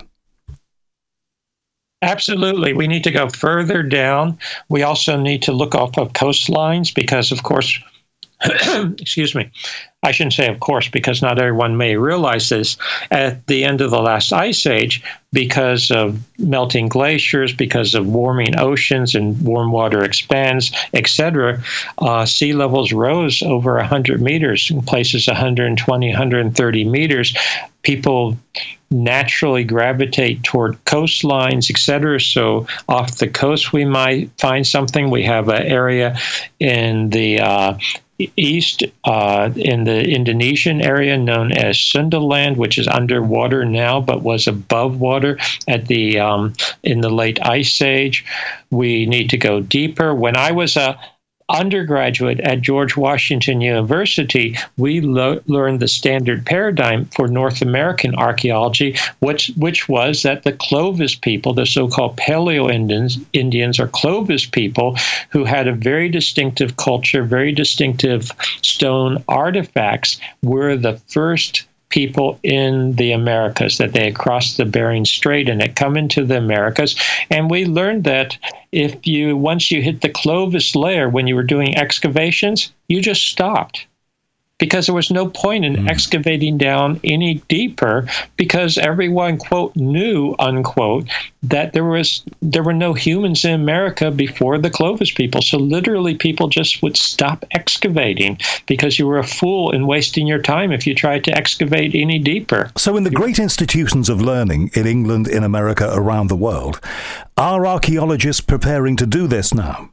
Absolutely. We need to go further down. We also need to look off of coastlines because, of course, excuse me, I shouldn't say of course, because not everyone may realize this. At the end of the last ice age, because of melting glaciers, because of warming oceans and warm water expands, etc., sea levels rose over 100 meters, in places 120, 130 meters. People naturally gravitate toward coastlines, etc. So off the coast, we might find something. We have an area in the east, in the Indonesian area known as Sundaland, which is underwater now, but was above water at the in the late Ice Age. We need to go deeper. When I was a undergraduate at George Washington University, we learned the standard paradigm for North American archaeology, which was that the Clovis people, the so-called Paleo-Indians or Clovis people, who had a very distinctive culture, very distinctive stone artifacts, were the first people in the Americas, that they had crossed the Bering Strait and had come into the Americas. And we learned that once you hit the Clovis layer, when you were doing excavations, you just stopped, because there was no point in excavating down any deeper, because everyone, quote, knew, unquote, that there were no humans in America before the Clovis people. So literally people just would stop excavating, because you were a fool in wasting your time if you tried to excavate any deeper. So in the great institutions of learning in England, in America, around the world, are archaeologists preparing to do this now?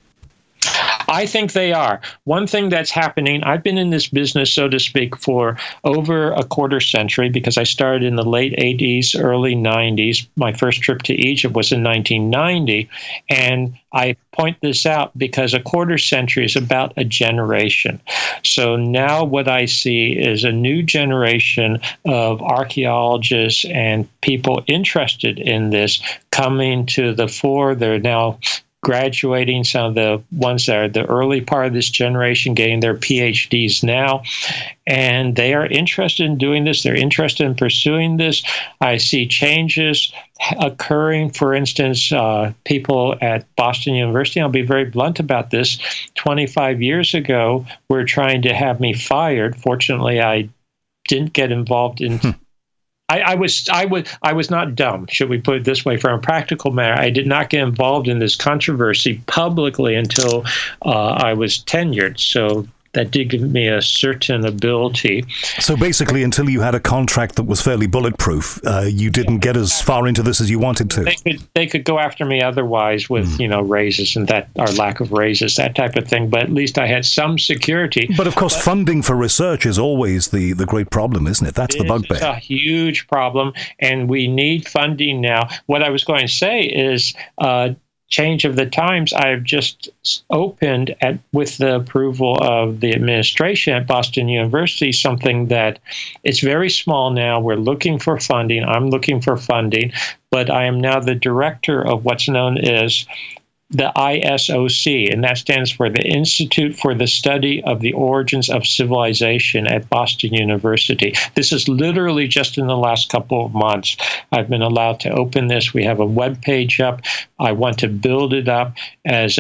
I think they are. One thing that's happening, I've been in this business, so to speak, for over a quarter century, because I started in the late 80s, early 90s. My first trip to Egypt was in 1990. And I point this out because a quarter century is about a generation. So now what I see is a new generation of archaeologists and people interested in this coming to the fore. They're now graduating, some of the ones that are the early part of this generation getting their PhDs now. And they are interested in doing this. They're interested in pursuing this. I see changes occurring. For instance, people at Boston University, I'll be very blunt about this, 25 years ago, were trying to have me fired. Fortunately, I didn't get involved in I was not dumb, should we put it this way, from a practical matter. I did not get involved in this controversy publicly until I was tenured. So that did give me a certain ability. So basically, until you had a contract that was fairly bulletproof, you didn't get as far into this as you wanted to. They could go after me otherwise with raises and that, or lack of raises, that type of thing. But at least I had some security. But of course, funding for research is always the great problem, isn't it? That's the bugbear. It's a huge problem, and we need funding now. What I was going to say is, change of the times. I've just opened with the approval of the administration at Boston University, something that it's very small now. We're looking for funding. I'm looking for funding, but I am now the director of what's known as the ISOC, and that stands for the Institute for the Study of the Origins of Civilization at Boston University. This is literally just in the last couple of months. I've been allowed to open this. We have a web page up. I want to build it up as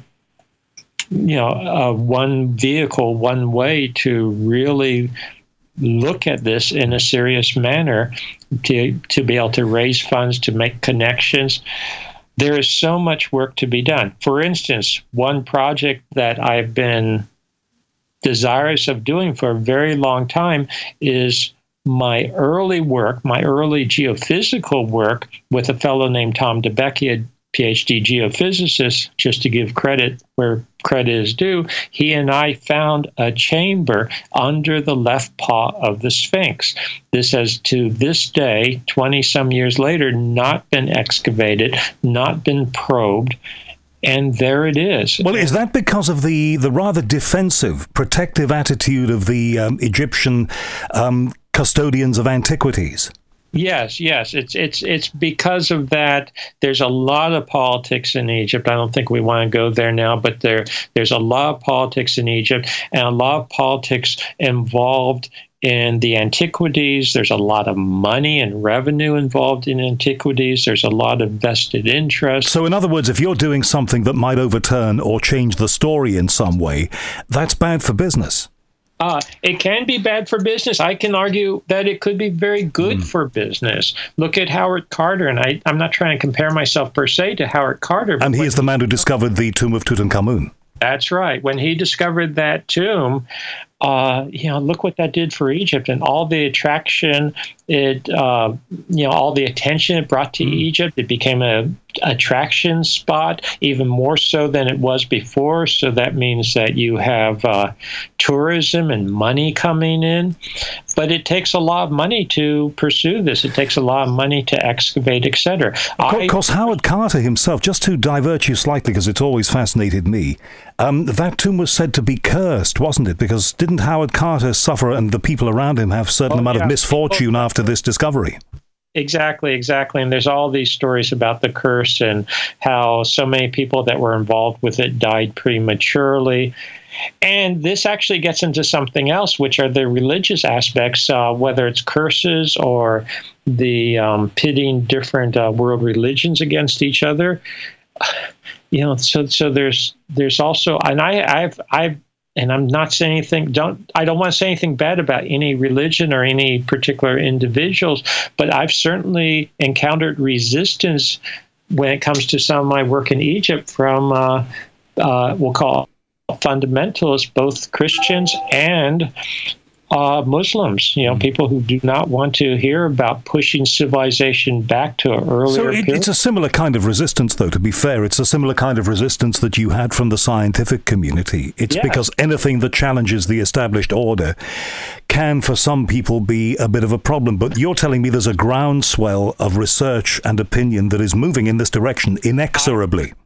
one vehicle, one way to really look at this in a serious manner, to be able to raise funds, to make connections. There is so much work to be done. For instance, one project that I've been desirous of doing for a very long time is my early geophysical work with a fellow named Tom DeBecke, a PhD geophysicist, just to give credit where credit is due. He and I found a chamber under the left paw of the Sphinx. This has, to this day, 20-some years later, not been excavated, not been probed, and there it is. Well, is that because of the rather defensive, protective attitude of the Egyptian custodians of antiquities? Yes. It's because of that. There's a lot of politics in Egypt. I don't think we want to go there now, but there's a lot of politics in Egypt, and a lot of politics involved in the antiquities. There's a lot of money and revenue involved in antiquities. There's a lot of vested interest. So in other words, if you're doing something that might overturn or change the story in some way, that's bad for business. It can be bad for business. I can argue that it could be very good for business. Look at Howard Carter, and I'm not trying to compare myself per se to Howard Carter. And he is the man who discovered the tomb of Tutankhamun. That's right. When he discovered that tomb, look what that did for Egypt and all the attraction, all the attention it brought to Egypt. It became an attraction spot, even more so than it was before. So that means that you have tourism and money coming in. But it takes a lot of money to pursue this. It takes a lot of money to excavate, etc. Of course, Howard Carter himself, just to divert you slightly, because it's always fascinated me, that tomb was said to be cursed, wasn't it? Because didn't Howard Carter suffer and the people around him have a certain amount of misfortune after this discovery? Exactly. And there's all these stories about the curse and how so many people that were involved with it died prematurely. And this actually gets into something else, which are the religious aspects, whether it's curses or the pitting different world religions against each other. So there's also, and and I'm not saying anything. I don't want to say anything bad about any religion or any particular individuals, but I've certainly encountered resistance when it comes to some of my work in Egypt from we'll call fundamentalists, both Christians and Muslims, people who do not want to hear about pushing civilization back to an earlier period. It's a similar kind of resistance, though, to be fair. It's a similar kind of resistance that you had from the scientific community. It's because anything that challenges the established order can, for some people, be a bit of a problem. But you're telling me there's a groundswell of research and opinion that is moving in this direction inexorably.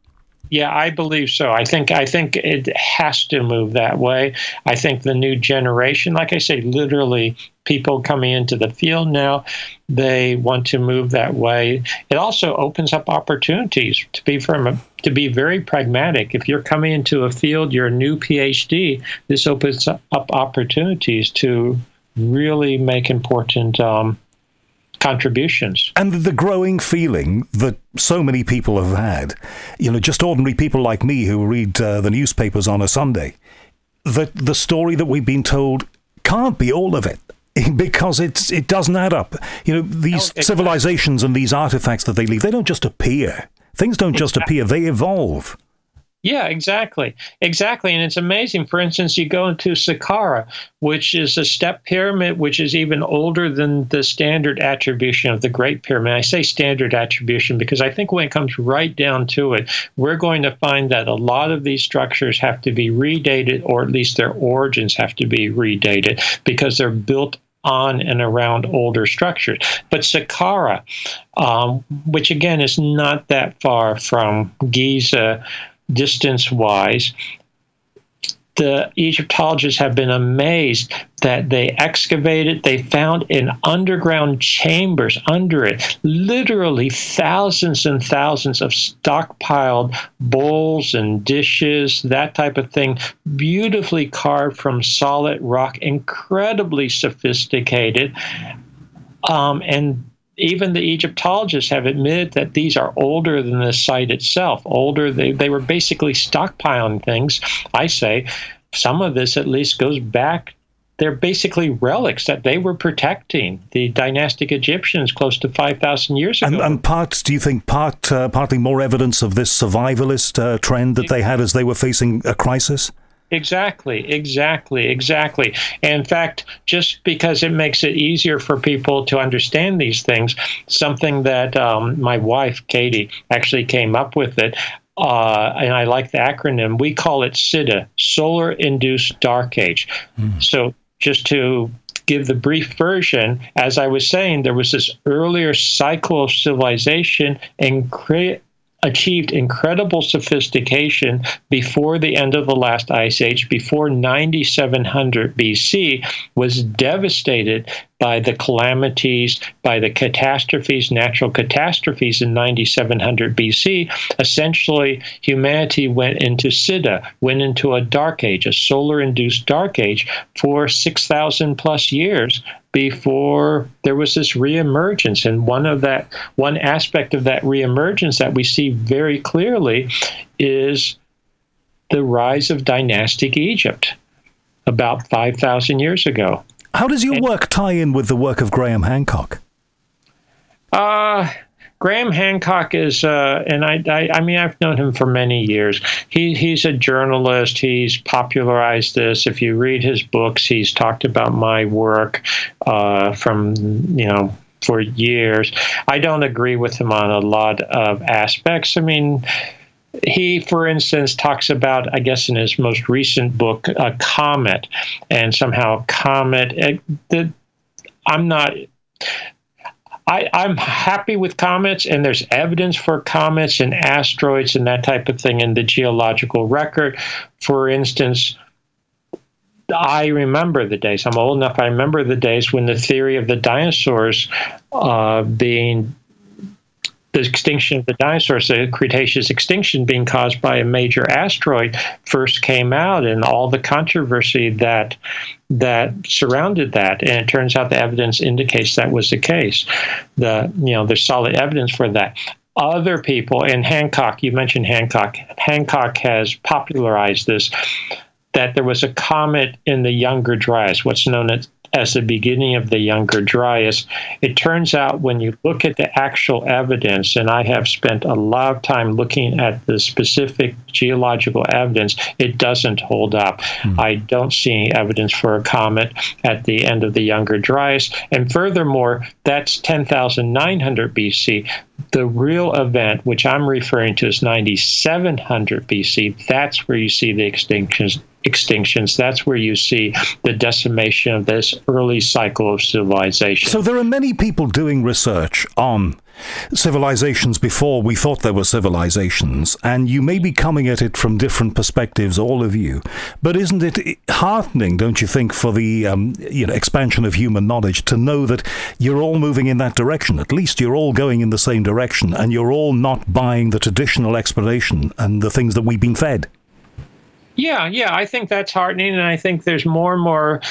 Yeah, I believe so. I think it has to move that way. I think the new generation, like I say, literally people coming into the field now, they want to move that way. It also opens up opportunities to be very pragmatic. If you're coming into a field, you're a new PhD, this opens up opportunities to really make important contributions. And the growing feeling that so many people have had, just ordinary people like me who read the newspapers on a Sunday, that the story that we've been told can't be all of it, because it doesn't add up. These civilizations and these artifacts that they leave, they don't just appear. Things don't just appear, they evolve. Yeah, exactly. Exactly. And it's amazing. For instance, you go into Saqqara, which is a step pyramid, which is even older than the standard attribution of the Great Pyramid. I say standard attribution because I think when it comes right down to it, we're going to find that a lot of these structures have to be redated, or at least their origins have to be redated, because they're built on and around older structures. But Saqqara, which again is not that far from Giza, distance-wise, the Egyptologists have been amazed that they excavated, they found in underground chambers under it, literally thousands and thousands of stockpiled bowls and dishes, that type of thing, beautifully carved from solid rock, incredibly sophisticated. And even the Egyptologists have admitted that these are older than the site itself. Older, they were basically stockpiling things. I say some of this at least goes back. They're basically relics that they were protecting, the dynastic Egyptians close to 5,000 years ago. And do you think partly more evidence of this survivalist trend that they had as they were facing a crisis? Exactly. And in fact, just because it makes it easier for people to understand these things, something that my wife, Katie, actually came up with it, and I like the acronym, we call it SIDA, Solar Induced Dark Age. So just to give the brief version, as I was saying, there was this earlier cycle of civilization and achieved incredible sophistication before the end of the last ice age, before 9700 BC, was devastated by the calamities, by the catastrophes, natural catastrophes in 9700 BC. Essentially, humanity went into SIDA, went into a dark age, a solar-induced dark age, for 6,000 plus years before there was this reemergence. And one aspect of that reemergence that we see very clearly is the rise of dynastic Egypt about 5,000 years ago. How does your work tie in with the work of Graham Hancock? Graham Hancock is, and I mean, I've known him for many years. He's a journalist. He's popularized this. If you read his books, he's talked about my work for years. I don't agree with him on a lot of aspects. I mean, he, for instance, talks about, I guess in his most recent book, a comet, and somehow a comet. I'm happy with comets, and there's evidence for comets and asteroids and that type of thing in the geological record. For instance, I remember the days, I'm old enough, I remember the days when the theory of the dinosaurs the extinction of the dinosaurs, the Cretaceous extinction being caused by a major asteroid, first came out, and all the controversy that surrounded that. And it turns out the evidence indicates that was the case. There's solid evidence for that. Other people, and Hancock, you mentioned Hancock. Hancock has popularized this, that there was a comet in the Younger Dryas, what's known as the beginning of the Younger Dryas. It turns out when you look at the actual evidence, and I have spent a lot of time looking at the specific geological evidence, it doesn't hold up. I don't see any evidence for a comet at the end of the Younger Dryas. And furthermore, that's 10,900 BC. The real event, which I'm referring to as 9,700 BC, that's where you see the extinctions. That's where you see the decimation of this early cycle of civilization. So there are many people doing research on civilizations before we thought there were civilizations, and you may be coming at it from different perspectives, all of you. But isn't it heartening, don't you think, for the expansion of human knowledge to know that you're all moving in that direction? At least you're all going in the same direction, and you're all not buying the traditional explanation and the things that we've been fed. Yeah, I think that's heartening, and I think there's more and more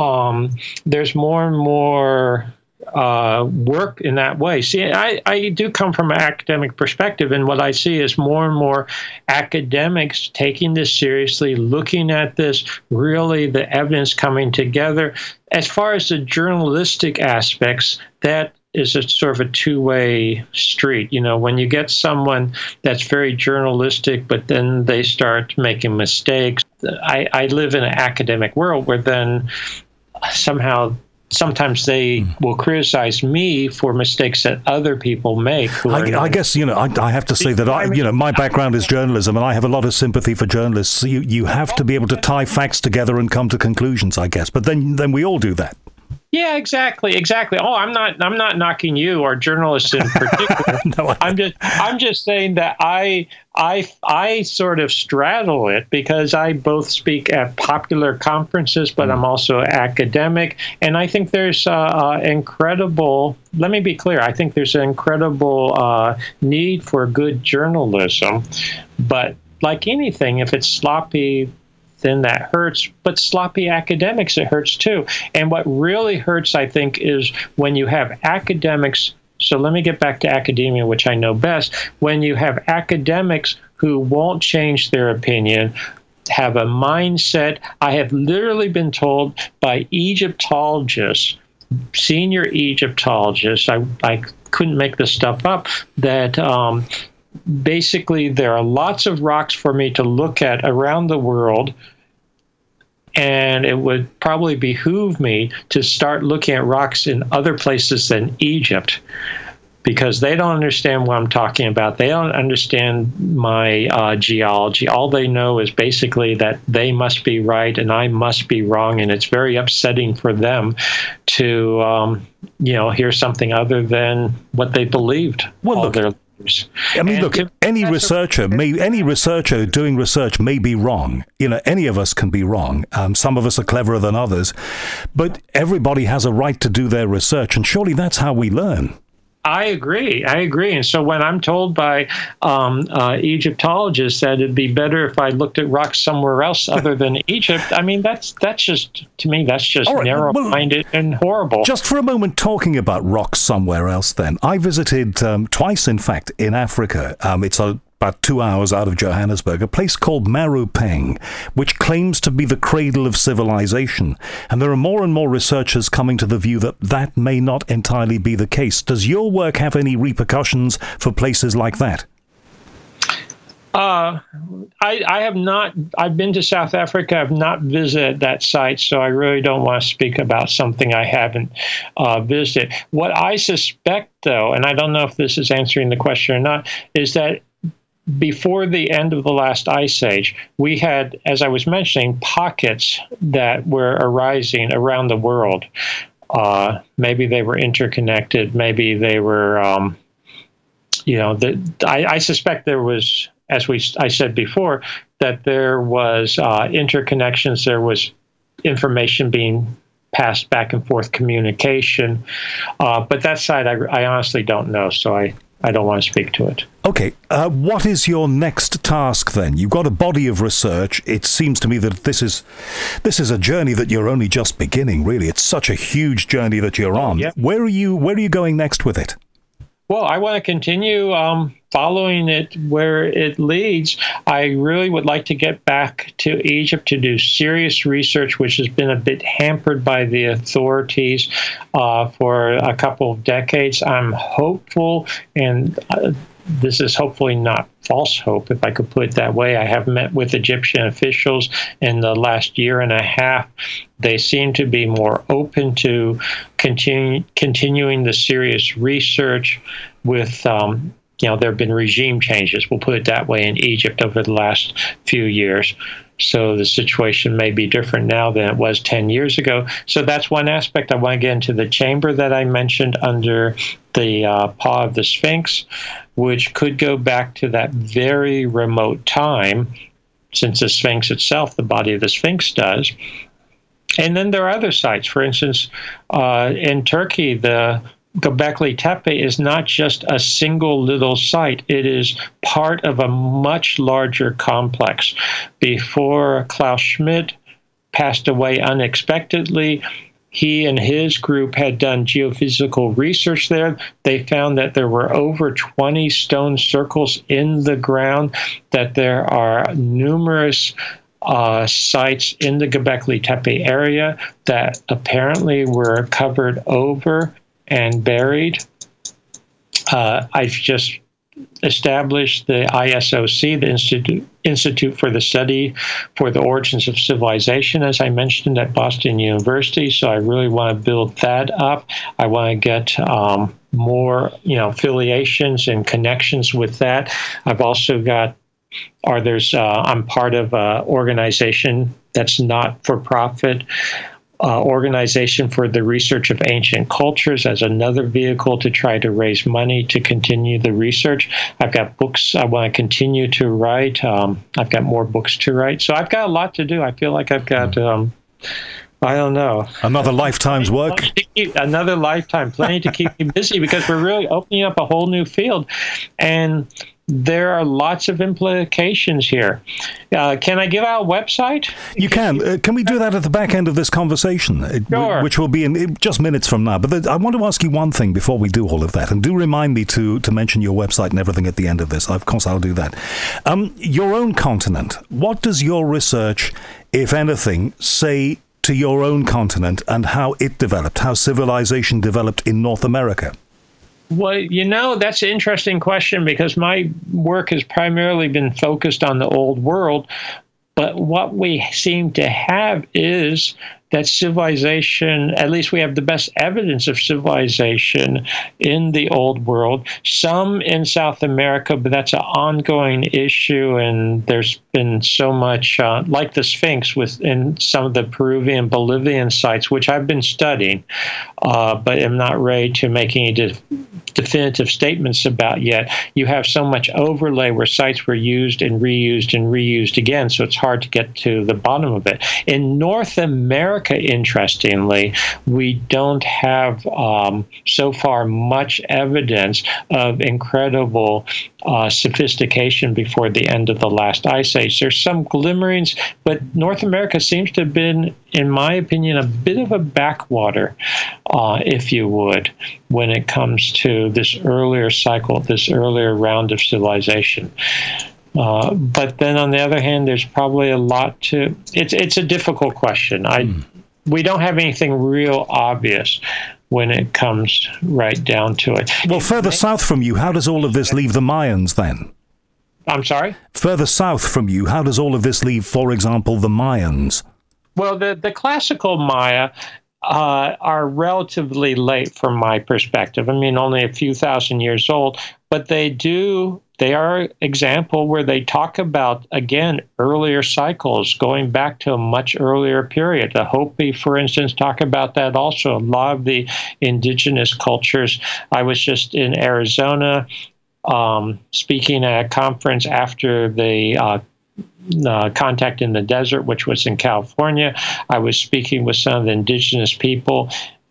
work in that way. See, I do come from an academic perspective, and what I see is more and more academics taking this seriously, looking at this, really the evidence coming together. As far as the journalistic aspects, that is a sort of a two-way street. When you get someone that's very journalistic, but then they start making mistakes. I live in an academic world where then sometimes they will criticize me for mistakes that other people make. I guess, I have to say that my background is journalism, and I have a lot of sympathy for journalists. You have to be able to tie facts together and come to conclusions, I guess. But then we all do that. Yeah, exactly. Oh, I'm not knocking you or journalists in particular. No, I'm just saying that I sort of straddle it because I both speak at popular conferences, but I'm also academic, and I think there's incredible. Let me be clear. I think there's an incredible need for good journalism, but like anything, if it's sloppy, then that hurts. But sloppy academics, it hurts too. And what really hurts, I think, is when you have academics. So let me get back to academia, which I know best. When you have academics who won't change their opinion, have a mindset. I have literally been told by Egyptologists, senior Egyptologists, I couldn't make this stuff up, that basically there are lots of rocks for me to look at around the world, and it would probably behoove me to start looking at rocks in other places than Egypt, because they don't understand what I'm talking about. They don't understand my geology. All they know is basically that they must be right and I must be wrong, and it's very upsetting for them to hear something other than what they believed. Well, look, I mean, look, any researcher doing research may be wrong. Any of us can be wrong. Some of us are cleverer than others, but everybody has a right to do their research, and surely that's how we learn. I agree. And so when I'm told by Egyptologists that it'd be better if I looked at rocks somewhere else other than Egypt, I mean, that's just, to me, that's just right, narrow-minded and horrible. Just for a moment, talking about rocks somewhere else then. I visited twice, in fact, in Africa. It's about 2 hours out of Johannesburg, a place called Maropeng, which claims to be the cradle of civilization. And there are more and more researchers coming to the view that that may not entirely be the case. Does your work have any repercussions for places like that? I have not. I've been to South Africa. I've not visited that site, so I really don't want to speak about something I haven't visited. What I suspect, though, and I don't know if this is answering the question or not, is that before the end of the last ice age, we had, as I was mentioning, pockets that were arising around the world. Maybe they were interconnected. Maybe they were, I suspect there was, as I said before, that there was interconnections. There was information being passed back and forth, communication. But that side, I honestly don't know. So I don't want to speak to it. Okay, what is your next task then? You've got a body of research. It seems to me that this is a journey that you're only just beginning, really. It's such a huge journey that you're on. Yeah. Where are you going next with it? Well, I want to continue following it where it leads. I really would like to get back to Egypt to do serious research, which has been a bit hampered by the authorities for a couple of decades. I'm hopeful, and this is hopefully not false hope, if I could put it that way. I have met with Egyptian officials in the last year and a half. They seem to be more open to continuing the serious research with there have been regime changes, we'll put it that way, in Egypt over the last few years. So the situation may be different now than it was 10 years ago. So that's one aspect. I want to get into the chamber that I mentioned under the paw of the Sphinx, which could go back to that very remote time, since the Sphinx itself, the body of the Sphinx does. And then there are other sites. For instance, in Turkey, the Göbekli Tepe is not just a single little site. It is part of a much larger complex. Before Klaus Schmidt passed away unexpectedly, he and his group had done geophysical research there. They found that there were over 20 stone circles in the ground, that there are numerous sites in the Göbekli Tepe area that apparently were covered over and buried. I've just established the ISOC, the Institute for the Study for the Origins of Civilization, as I mentioned, at Boston University. So I really want to build that up. I want to get more, affiliations and connections with that. I've also got, I'm part of an organization that's not for profit. Organization for the Research of Ancient Cultures as another vehicle to try to raise money to continue the research. I've got books I want to continue to write. I've got more books to write. So I've got a lot to do. I feel like I've got, I don't know. Another lifetime's work? Another lifetime, plenty to keep me busy, because we're really opening up a whole new field. And there are lots of implications here. Can I give out a website? You can. Can we do that at the back end of this conversation? Sure. Which will be in just minutes from now. But I want to ask you one thing before we do all of that. And do remind me to mention your website and everything at the end of this. Of course, I'll do that. Your own continent. What does your research, if anything, say to your own continent and how it developed, how civilization developed in North America? Well, that's an interesting question, because my work has primarily been focused on the Old World. But what we seem to have is that civilization, at least we have the best evidence of civilization in the Old World, some in South America, but that's an ongoing issue. And there's been so much, like the Sphinx within some of the Peruvian, Bolivian sites, which I've been studying, but am not ready to make any definitive statements about yet. You have so much overlay where sites were used and reused again, so it's hard to get to the bottom of it. In North America, interestingly, we don't have so far much evidence of incredible sophistication before the end of the last ice age. There's some glimmerings, but North America seems to have been, in my opinion, a bit of a backwater, if you would, when it comes to this earlier cycle, this earlier round of civilization. But then on the other hand, there's probably a lot to, it's a difficult question. We don't have anything real obvious when it comes right down to it. Well, further south from you, how does all of this leave the Mayans then? I'm sorry? Further south from you, how does all of this leave, for example, the Mayans? Well, the classical Maya are relatively late from my perspective. I mean, only a few thousand years old, but they are an example where they talk about, again, earlier cycles going back to a much earlier period. The Hopi, for instance, talk about that also. A lot of the indigenous cultures. I was just in Arizona speaking at a conference after the Contact in the Desert, which was in California. I was speaking with some of the indigenous people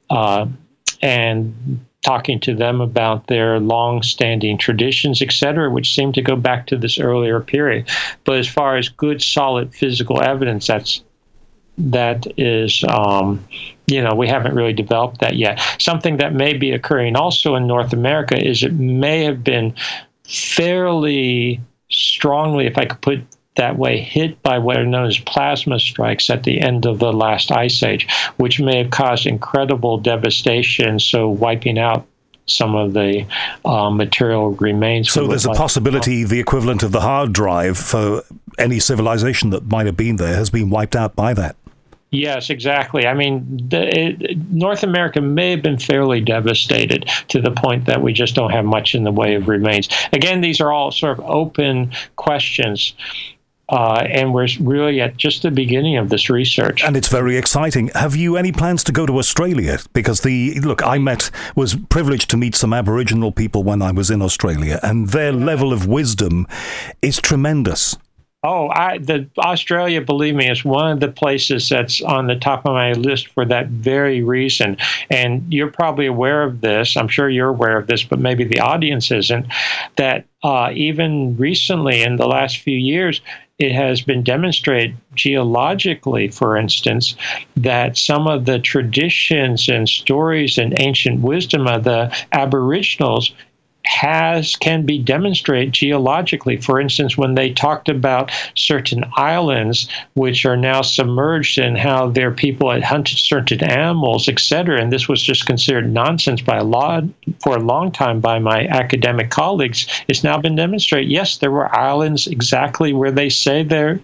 and talking to them about their long-standing traditions, etc., which seem to go back to this earlier period. But as far as good, solid physical evidence, that is, we haven't really developed that yet. Something that may be occurring also in North America is it may have been fairly strongly, if I could put that way, hit by what are known as plasma strikes at the end of the last ice age, which may have caused incredible devastation, so wiping out some of the material remains. So there's a possibility the equivalent of the hard drive for any civilization that might have been there has been wiped out by that. Yes, exactly. I mean, North America may have been fairly devastated to the point that we just don't have much in the way of remains. Again, these are all sort of open questions. And we're really at just the beginning of this research. And it's very exciting. Have you any plans to go to Australia? Because was privileged to meet some Aboriginal people when I was in Australia, and their level of wisdom is tremendous. Oh, Australia, believe me, is one of the places that's on the top of my list for that very reason. And you're probably aware of this. I'm sure you're aware of this, but maybe the audience isn't. That even recently, in the last few years, it has been demonstrated geologically, for instance, that some of the traditions and stories and ancient wisdom of the Aboriginals can be demonstrated geologically. For instance, when they talked about certain islands which are now submerged and how their people had hunted certain animals, etc., and this was just considered nonsense for a long time by my academic colleagues, it's now been demonstrated. Yes, there were islands exactly where they say the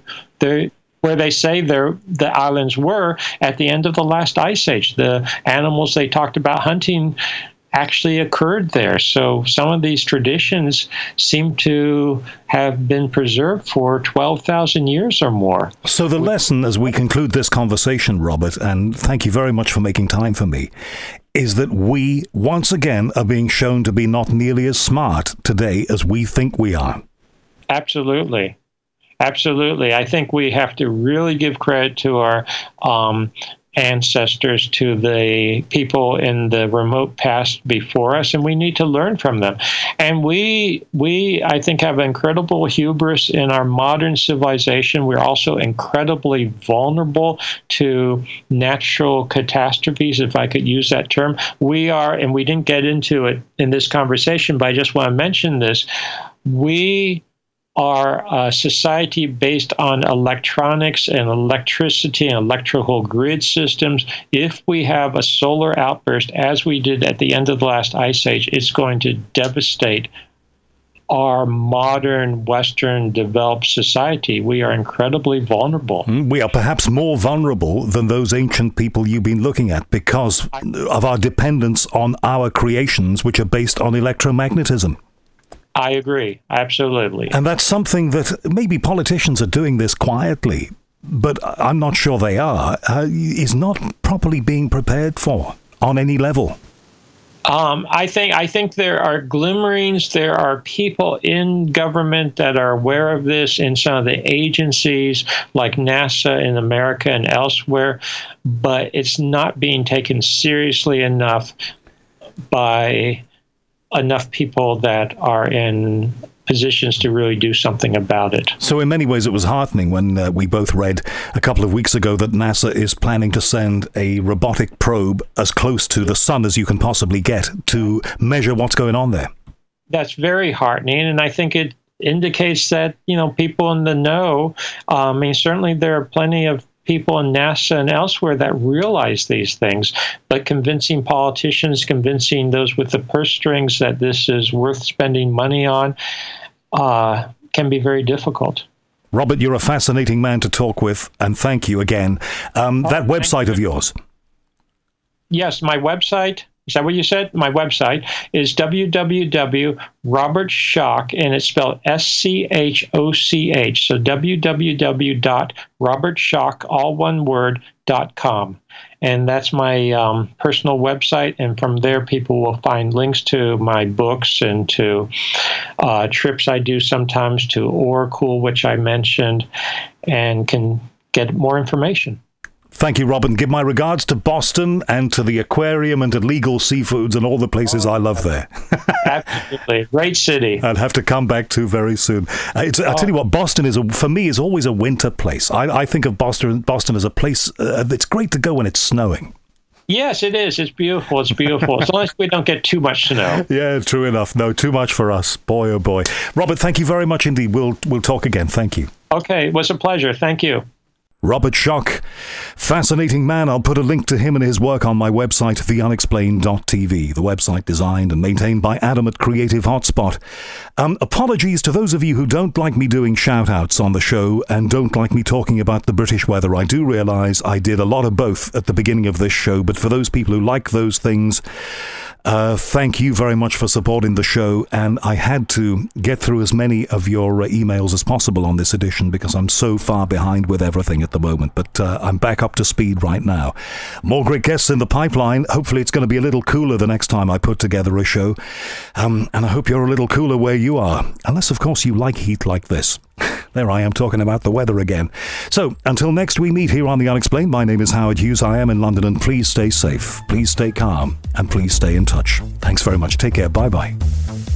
islands were at the end of the last ice age. The animals they talked about hunting actually occurred there. So some of these traditions seem to have been preserved for 12,000 years or more. So the lesson as we conclude this conversation, Robert, and thank you very much for making time for me, is that we, once again, are being shown to be not nearly as smart today as we think we are. Absolutely. Absolutely. I think we have to really give credit to our ancestors, to the people in the remote past before us, and we need to learn from them. And we I think, have incredible hubris in our modern civilization. We're also incredibly vulnerable to natural catastrophes, if I could use that term. We are, and we didn't get into it in this conversation, but I just want to mention this, we are a society based on electronics and electricity and electrical grid systems. If we have a solar outburst, as we did at the end of the last ice age, it's going to devastate our modern, Western, developed society. We are incredibly vulnerable. We are perhaps more vulnerable than those ancient people you've been looking at because of our dependence on our creations, which are based on electromagnetism. I agree, absolutely. And that's something that maybe politicians are doing this quietly, but I'm not sure they are, is not properly being prepared for on any level. I think there are glimmerings. There are people in government that are aware of this in some of the agencies like NASA in America and elsewhere, but it's not being taken seriously enough by enough people that are in positions to really do something about it. So in many ways it was heartening when we both read a couple of weeks ago that NASA is planning to send a robotic probe as close to the sun as you can possibly get to measure what's going on there. That's very heartening, and I think it indicates that, people in the know, certainly there are plenty of people in NASA and elsewhere that realize these things, but convincing politicians, convincing those with the purse strings that this is worth spending money on can be very difficult. Robert, you're a fascinating man to talk with, and thank you again. That website of yours. Yes, my website. Is that what you said? My website is www.robertschoch, and it's spelled SCHOCH. So www.robertschoch, all one word, .com. And that's my personal website. And from there, people will find links to my books and to trips I do sometimes to Oracle, which I mentioned, and can get more information. Thank you, Robin. Give my regards to Boston and to the aquarium and to Legal Seafoods and all the places I love there. Absolutely. Great city. I'd have to come back to very soon. I tell you what, Boston for me is always a winter place. I think of Boston as a place that's great to go when it's snowing. Yes, it is. It's beautiful. It's beautiful. As long as we don't get too much snow. Yeah, true enough. No, too much for us. Boy, oh boy. Robert, thank you very much indeed. We'll talk again. Thank you. Okay. It was a pleasure. Thank you. Robert Schoch, fascinating man. I'll put a link to him and his work on my website, theunexplained.tv, the website designed and maintained by Adam at Creative Hotspot. Apologies to those of you who don't like me doing shout-outs on the show and don't like me talking about the British weather. I do realise I did a lot of both at the beginning of this show, but for those people who like those things, thank you very much for supporting the show, and I had to get through as many of your emails as possible on this edition because I'm so far behind with everything at the moment, but I'm back up to speed right now. More great guests in the pipeline. Hopefully it's going to be a little cooler the next time I put together a show, and I hope you're a little cooler where you are, unless of course you like heat like this. There I am talking about the weather again. So, until next we meet here on The Unexplained, my name is Howard Hughes. I am in London, and please stay safe, please stay calm, and please stay in touch. Thanks very much. Take care. Bye-bye.